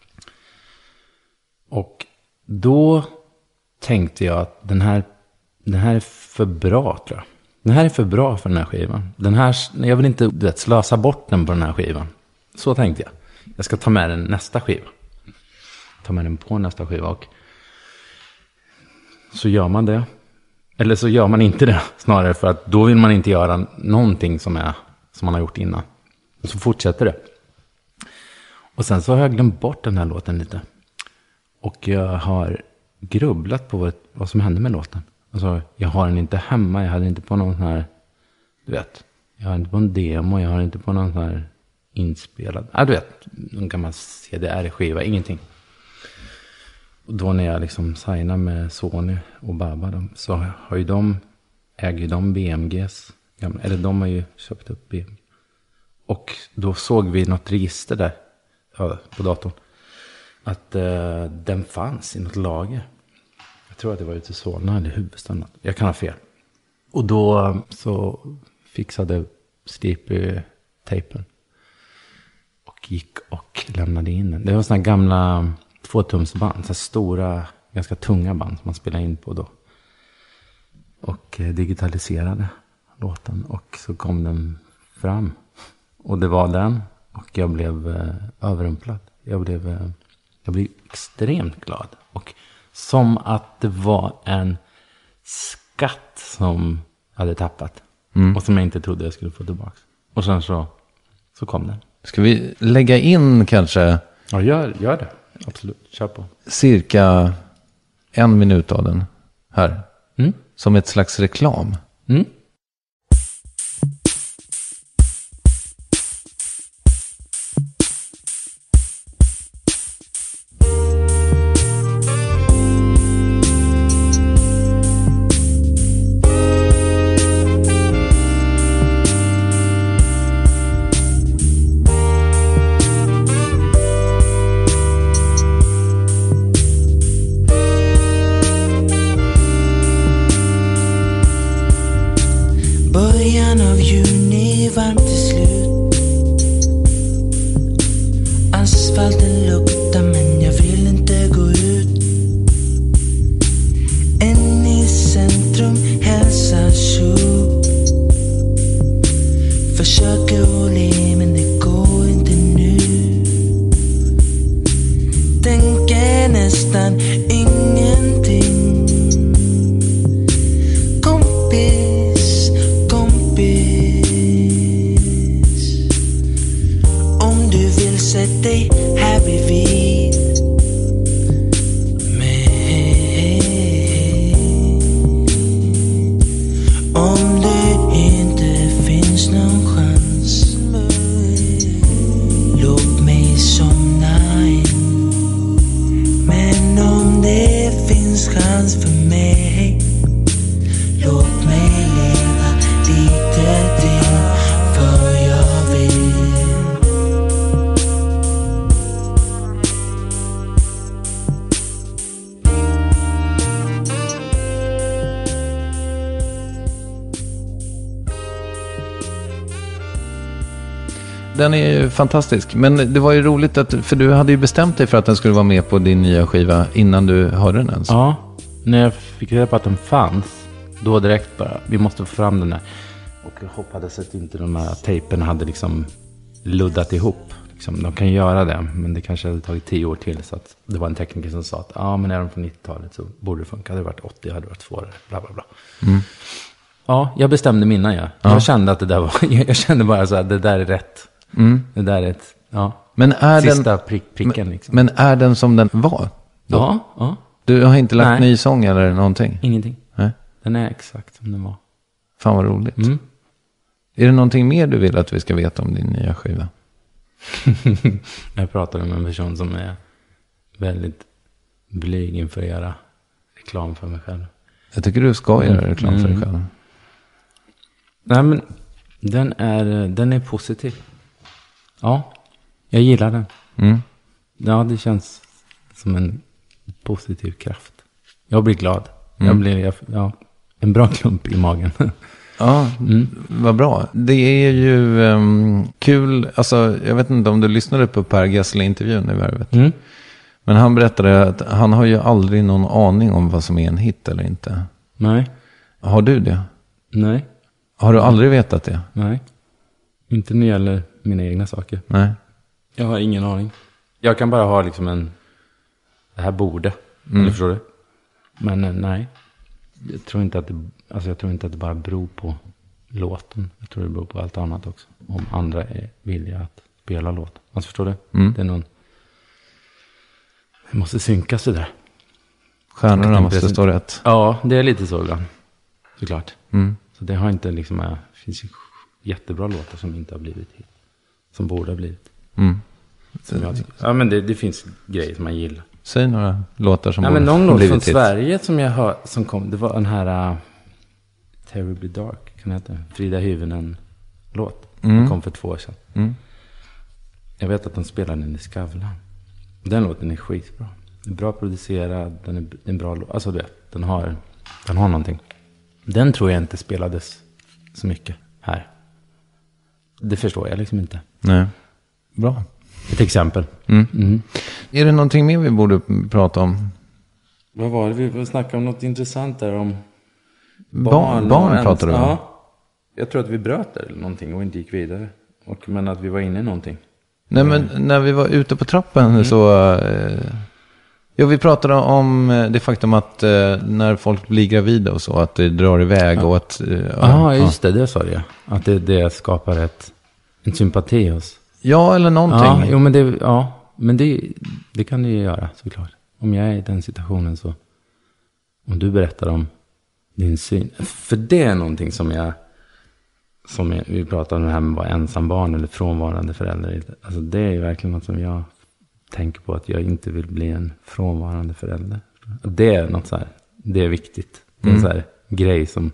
Och då tänkte jag att den här är för bra, tror jag. Den här är för bra för den här skivan. Jag vill inte slösa bort den på den här skivan. Så tänkte jag. Jag ska ta med den nästa skiva. Ta med den på nästa skiva. Och så gör man det. Eller så gör man inte det. Snarare för att då vill man inte göra någonting som man har gjort innan. Och så fortsätter det. Och sen så har jag glömt bort den här låten lite. Och jag har grubblat på vad som hände med låten. Alltså, jag har den inte hemma. Jag hade inte på någon sån här, du vet. Jag har inte på en demo. Jag har inte på någon sån här inspelad. Du vet, någon gammal CDR-skiva. Ingenting. Och då när jag liksom signar med Sony och Baba, så har ju äger de BMGs gamla, eller de har ju köpt upp BMG. Och då såg vi något register där på datorn. Att den fanns i något lager. Jag tror att det var ute i Solna eller huvudstaden. Jag kan ha fel. Och då så fixade Sleepy tejpen. Och gick och lämnade in den. Det var såna gamla 2-tumsband. Så stora, ganska tunga band som man spelade in på då. Och digitaliserade låten. Och så kom den fram. Och det var den. Och jag blev överrumplad. Jag blev extremt glad. Och som att det var en skatt som jag hade tappat. Och som jag inte trodde jag skulle få tillbaka. Och sen så kom den. Ska vi lägga in kanske... Ja, gör det. Absolut, kör på. Cirka 1 minut av den här. Som ett slags reklam. Början av juni, varmt till slut. Asfalten luktar men jag vill inte gå ut. En i centrum hälsar så. Försöker hålla i men det går inte nu. Tänker nästan ingenting. Sätt dig här bredvid mig. Om det inte finns någon chans, låt mig somna in. Men om det finns chans för mig, låt mig leva lite till. För jag vill. Den är ju fantastisk. Men det var ju roligt för du hade ju bestämt dig för att den skulle vara med på din nya skiva innan du hörde den ens. Ja, när jag fick reda på att den fanns, då direkt bara, vi måste få fram den här. Och jag hoppades att inte de här tejpen hade liksom luddat ihop. Liksom, de kan göra det, men det kanske hade tagit 10 år till. Så att det var en tekniker som sa att men är de från 90-talet så borde det funka. Hade det varit 80 hade det varit svårare, bla bla bla. Ja, jag bestämde mina, jag kände att det där var, jag kände bara så att det där är rätt. Det där är ett, men är sista pricken liksom. Men är den som den var då? Ja. Du har inte lagt ny sång eller någonting? Ingenting. Nej. Den är exakt som den var. Fan vad roligt. Är det någonting mer du vill att vi ska veta om din nya skiva? Jag pratar med en person som är väldigt blyg inför att göra reklam för mig själv. Jag tycker du ska göra reklam för dig själv. Nej, men den är positiv. Ja, jag gillar den. Ja, det känns som en positiv kraft. Jag blir glad. Jag blir en bra klump i magen. Ja, vad bra. Det är ju kul. Alltså, jag vet inte om du lyssnade på Per Gessle-intervjun i Värvet. Men han berättade att han har ju aldrig någon aning om vad som är en hit eller inte. Nej. Har du det? Nej. Har du aldrig vetat det? Nej. Inte när det gäller mina egna saker. Nej. Jag har ingen aning. Jag kan bara ha liksom det här borde. Eller förstår du? Men nej. Jag tror inte att det bara beror på låten. Jag tror det beror på allt annat också. Om andra är villiga att spela låt. Alltså förstår du? Det är någon... Det måste synkas det där. Stjärnorna måste stå rätt. Ja, det är lite så ibland. Såklart. Så det har inte liksom... Det finns ju jättebra låtar som inte har blivit hit. Som borde ha blivit. Ja, men det finns grejer som man gillar. Säg några låtar som borde men någon ha låt från hit. Sverige som jag hör, som kom, det var den här Terribly Dark, kan det heta? Frida Hyvönen-låt. Den kom för 2 år sedan. Jag vet att de spelade den i Skavlan. Den låten är skitbra. Den är bra producerad, den är en bra låt. Alltså du vet, den har någonting. Den tror jag inte spelades så mycket här. Det förstår jag liksom inte. Nej, bra. Ett exempel. Är det någonting mer vi borde prata om? Vad var det? Vi snackade om något intressant där om barn pratar du om? Ja, jag tror att vi bröt där eller någonting och inte gick vidare. Men att vi var inne i någonting. Nej, men när vi var ute på trappen så... vi pratade om det faktum att när folk blir gravida och så, att det drar iväg och att... just det sa jag. Att det skapar en sympati hos... Ja, eller någonting. Men det kan det ju göra, såklart. Om jag är i den situationen så... Om du berättar om din syn. För det är någonting som vi pratar om det här med att vara ensam barn eller frånvarande förälder. Alltså det är verkligen något som jag tänker på, att jag inte vill bli en frånvarande förälder. Det är något så här, det är viktigt. Det är en så här grej som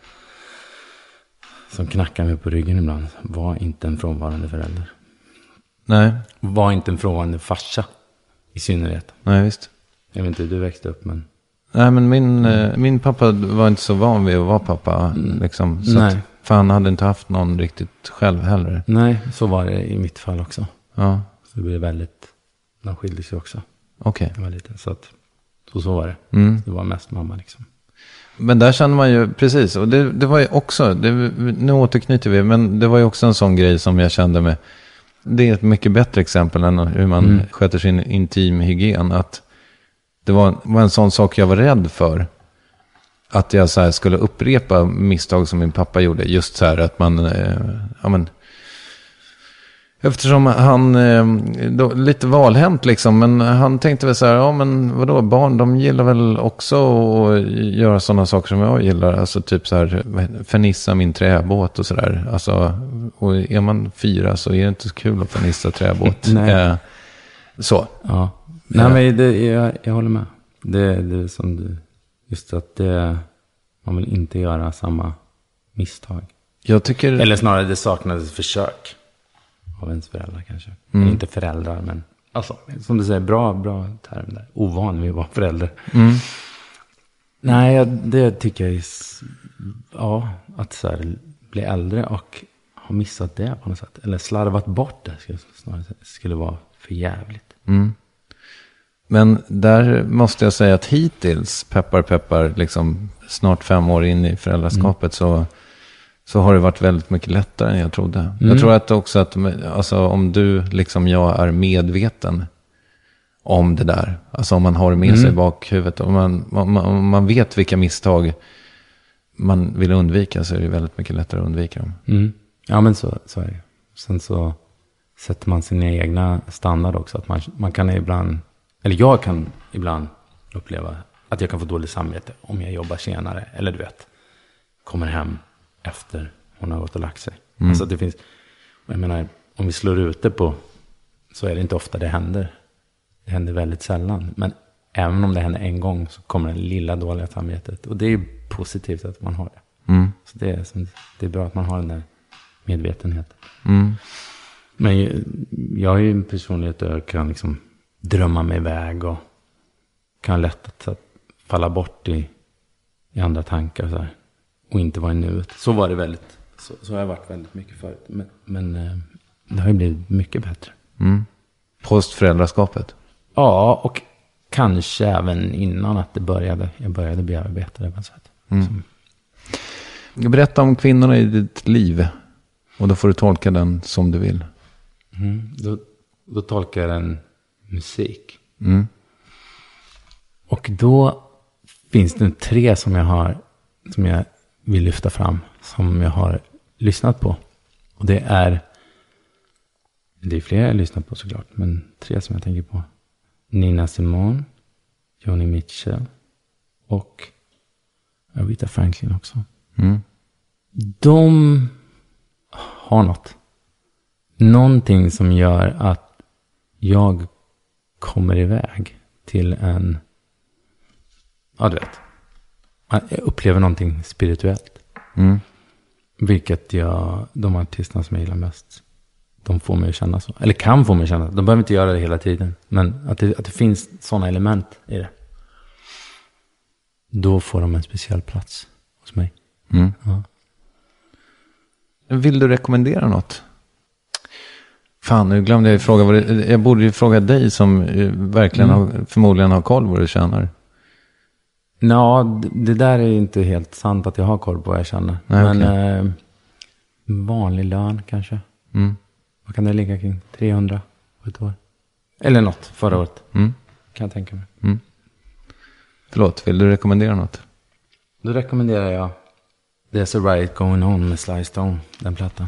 knackar mig på ryggen ibland. Var inte en frånvarande förälder. Nej. Var inte en frånvarande farsa i synnerhet. Nej, visst. Jag vet inte hur du växte upp, men... Nej, men min pappa var inte så van vid att vara pappa. Liksom, så att, för han hade inte haft någon riktigt själv heller. Nej, så var det i mitt fall också. Ja. Så det blev väldigt... De skilde sig också. Okej. Det var lite, så var det. Det var mest mamma liksom. Men där känner man ju, precis. Och det var ju också, nu återknyter vi, men det var ju också en sån grej som jag kände med. Det är ett mycket bättre exempel än hur man sköter sin intimhygien. Att det var en sån sak jag var rädd för. Att jag så här skulle upprepa misstag som min pappa gjorde. Just så här att man, eftersom han, då, lite valhänt liksom, men han tänkte väl så här, men vadå, barn, de gillar väl också att göra sådana saker som jag gillar. Alltså typ så här, fernissa min träbåt och sådär. Alltså, och är man 4 så är det inte så kul att fernissa träbåt. Så. Ja. Nej, men jag håller med. Det är som du, just att man vill inte göra samma misstag. Jag tycker... Eller snarare det saknades försök av ens föräldrar kanske. Inte föräldrar, men alltså, som du säger, bra term där. Ovan vid att vara förälder. Nej, det tycker jag är, att så här, bli äldre och ha missat det på något sätt. Eller slarvat bort det skulle vara för jävligt. Men där måste jag säga att hittills, peppar, liksom snart 5 år in i föräldraskapet så har det varit väldigt mycket lättare än jag trodde. Jag tror att också att, alltså, om du liksom jag är medveten om det där. Alltså om man har det med sig i bakhuvudet. Om man vet vilka misstag man vill undvika, så är det väldigt mycket lättare att undvika dem. Ja, men så är det. Sen så sätter man sina egna standard också. Att man kan ibland, eller jag kan ibland uppleva att jag kan få dåligt samvete om jag jobbar senare. Eller du vet, kommer hem efter hon har gått och lagt sig. Alltså det finns, jag menar, om vi slår ut det på, så är det inte ofta det händer. Det händer väldigt sällan. Men även om det händer en gång så kommer det lilla dåliga samvetet. Och det är ju positivt att man har det. Så det är bra att man har den där medvetenheten. Men jag är ju en personlighet där jag kan liksom drömma mig iväg och kan lätt att falla bort i andra tankar så här, och inte vara i nuet. Så var det väldigt, så har jag varit väldigt mycket förut. Men det har ju blivit mycket bättre. Postföräldraskapet? Ja, och kanske även innan att jag började bearbeta det på ett sätt. Berätta om kvinnorna i ditt liv. Och då får du tolka den som du vill. Då tolkar jag den musik. Och då finns det 3 som jag vill lyfta fram. Som jag har lyssnat på. Och det är fler jag har lyssnat på såklart. Men 3 som jag tänker på. Nina Simone, Joni Mitchell och Aretha Franklin också. De har något. Någonting som gör att jag kommer iväg till en... Ja, du vet. Jag upplever någonting spirituellt. Vilket de artisterna som jag gillar mest, de får mig att känna så. Eller kan få mig att känna. De behöver inte göra det hela tiden. Men att det finns sådana element i det. Då får de en speciell plats hos mig. Ja. Vill du rekommendera något? Fan, nu glömde jag fråga. Jag borde ju fråga dig som verkligen förmodligen har koll vad du känner. Ja, det där är inte helt sant att jag har koll på vad jag känner. Nej, men vanlig lön kanske. Vad kan det ligga kring? 300 på ett år? Eller något förra året. Kan jag tänka mig. Förlåt, vill du rekommendera något? Då rekommenderar jag There's a Riot Going On med Sly Stone. Den plattan.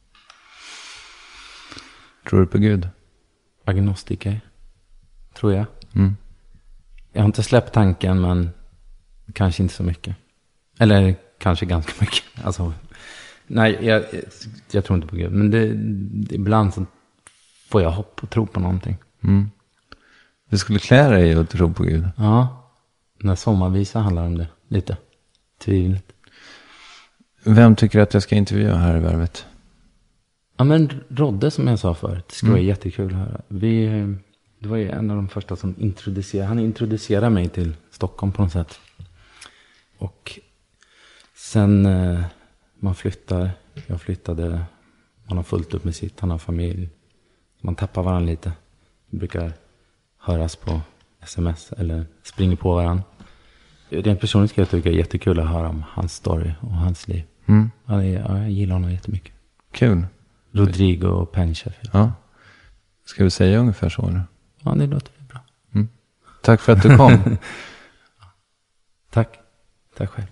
Tror du på Gud? Agnostiker. Tror jag. Jag har inte släppt tanken, men kanske inte så mycket. Eller kanske ganska mycket. Alltså, nej, jag tror inte på Gud. Men ibland så får jag hopp och tro på någonting. Du skulle klä dig och tro på Gud? Ja, när sommarvisa handlar om det. Lite tvivligt. Vem tycker att jag ska intervjua här i Värvet? Ja, men Rodde, som jag sa förut. Det skulle vara jättekul att höra. Det var ju en av de första som introducerade mig till Stockholm på något sätt. Och sen man flyttar. Jag flyttade. Man har fullt upp med sitt. Han har familj. Man tappar varandra lite. Det brukar höras på sms eller springer på varandra. Rent personligt ska jag tycka det är jättekul att höra om hans story och hans liv. Jag gillar honom jättemycket. Kul. Rodrigo Penchef. Ja. Ska vi säga ungefär så nu? Ja, det låter bra. Tack för att du kom. Tack själv.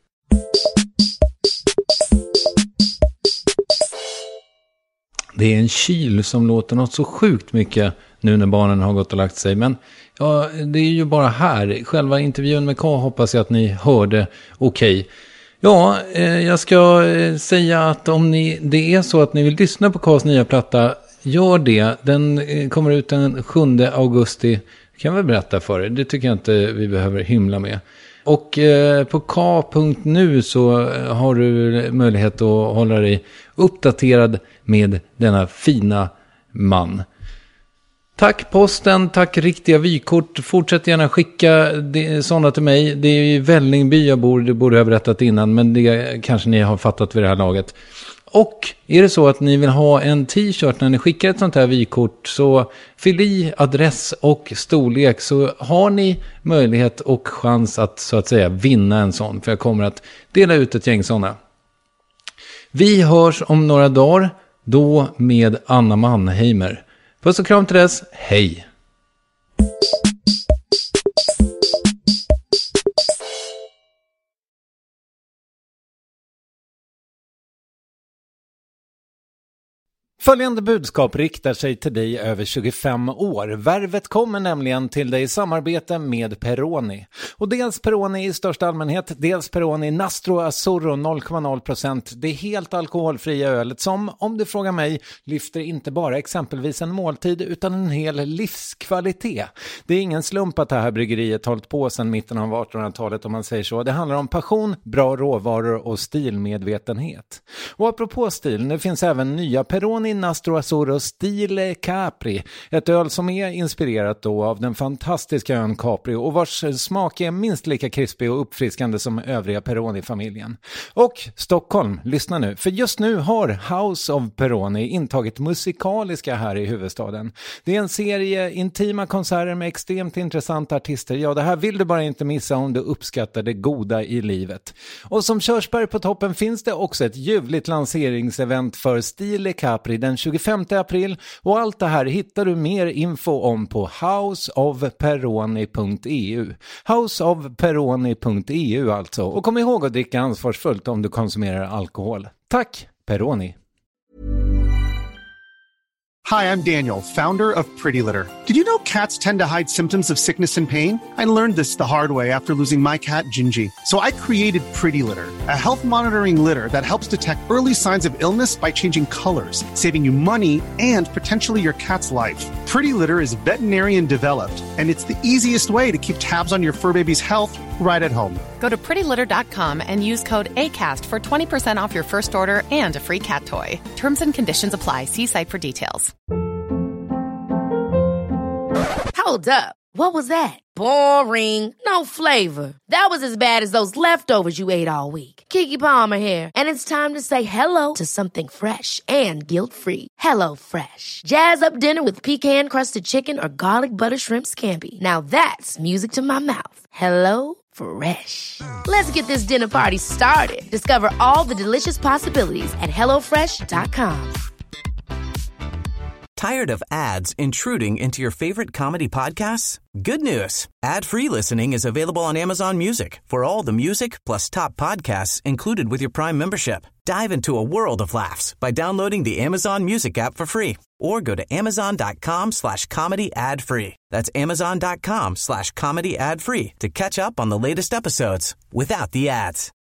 Det är en kyl som låter något så sjukt mycket nu när barnen har gått och lagt sig. Men ja, det är ju bara här. Själva intervjun med K hoppas jag att ni hörde okej. Ja, jag ska säga att om det är så att ni vill lyssna på Ks nya platta, gör det. Den kommer ut den 7 augusti. Kan jag väl berätta för er. Det tycker jag inte vi behöver hymla med. Och på k.nu så har du möjlighet att hålla dig uppdaterad med denna fina man. Tack posten, tack riktiga vykort. Fortsätt gärna skicka sådana till mig. Det är ju i Vällingby jag bor, det borde jag ha berättat innan, men det kanske ni har fattat vid det här laget. Och är det så att ni vill ha en t-shirt när ni skickar ett sånt här vykort, så fyll i adress och storlek, så har ni möjlighet och chans att så att säga vinna en sån. För jag kommer att dela ut ett gäng sådana. Vi hörs om några dagar, då med Anna Mannheimer. Puss och kram till dess, hej! Följande budskap riktar sig till dig över 25 år. Värvet kommer nämligen till dig i samarbete med Peroni. Och dels Peroni i största allmänhet, dels Peroni Nastro Azzurro 0,0%. Det är helt alkoholfria ölet som, om du frågar mig, lyfter inte bara exempelvis en måltid utan en hel livskvalitet. Det är ingen slump att det här bryggeriet hållit på sedan mitten av 1800-talet, om man säger så. Det handlar om passion, bra råvaror och stilmedvetenhet. Och apropå stil, det finns även nya Peroni Nastro Azzurro Stile Capri. Ett öl som är inspirerat då av den fantastiska ön Capri och vars smak är minst lika krispig och uppfriskande som övriga Peroni-familjen. Och Stockholm, lyssna nu. För just nu har House of Peroni intagit musikaliska här i huvudstaden. Det är en serie intima konserter med extremt intressanta artister. Ja, det här vill du bara inte missa om du uppskattar det goda i livet. Och som körsbär på toppen finns det också ett ljuvligt lanseringsevent för Stile Capri den 25 april, och allt det här hittar du mer info om på houseofperoni.eu. Houseofperoni.eu alltså. Och kom ihåg att dricka ansvarsfullt om du konsumerar alkohol. Tack, Peroni! Hi, I'm Daniel, founder of Pretty Litter. Did you know cats tend to hide symptoms of sickness and pain? I learned this the hard way after losing my cat, Gingy. So I created Pretty Litter, a health monitoring litter that helps detect early signs of illness by changing colors, saving you money and potentially your cat's life. Pretty Litter is veterinarian developed, and it's the easiest way to keep tabs on your fur baby's health right at home. Go to prettylitter.com and use code ACAST for 20% off your first order and a free cat toy. Terms and conditions apply. See site for details. Hold up. What was that? Boring. No flavor. That was as bad as those leftovers you ate all week. Keke Palmer here, and it's time to say hello to something fresh and guilt-free. Hello Fresh. Jazz up dinner with pecan-crusted chicken or garlic butter shrimp scampi. Now that's music to my mouth. Hello Fresh. Let's get this dinner party started. Discover all the delicious possibilities at HelloFresh.com. Tired of ads intruding into your favorite comedy podcasts? Good news. Ad-free listening is available on Amazon Music for all the music plus top podcasts included with your Prime membership. Dive into a world of laughs by downloading the Amazon Music app for free or go to amazon.com/comedy ad-free. That's amazon.com/comedy ad-free to catch up on the latest episodes without the ads.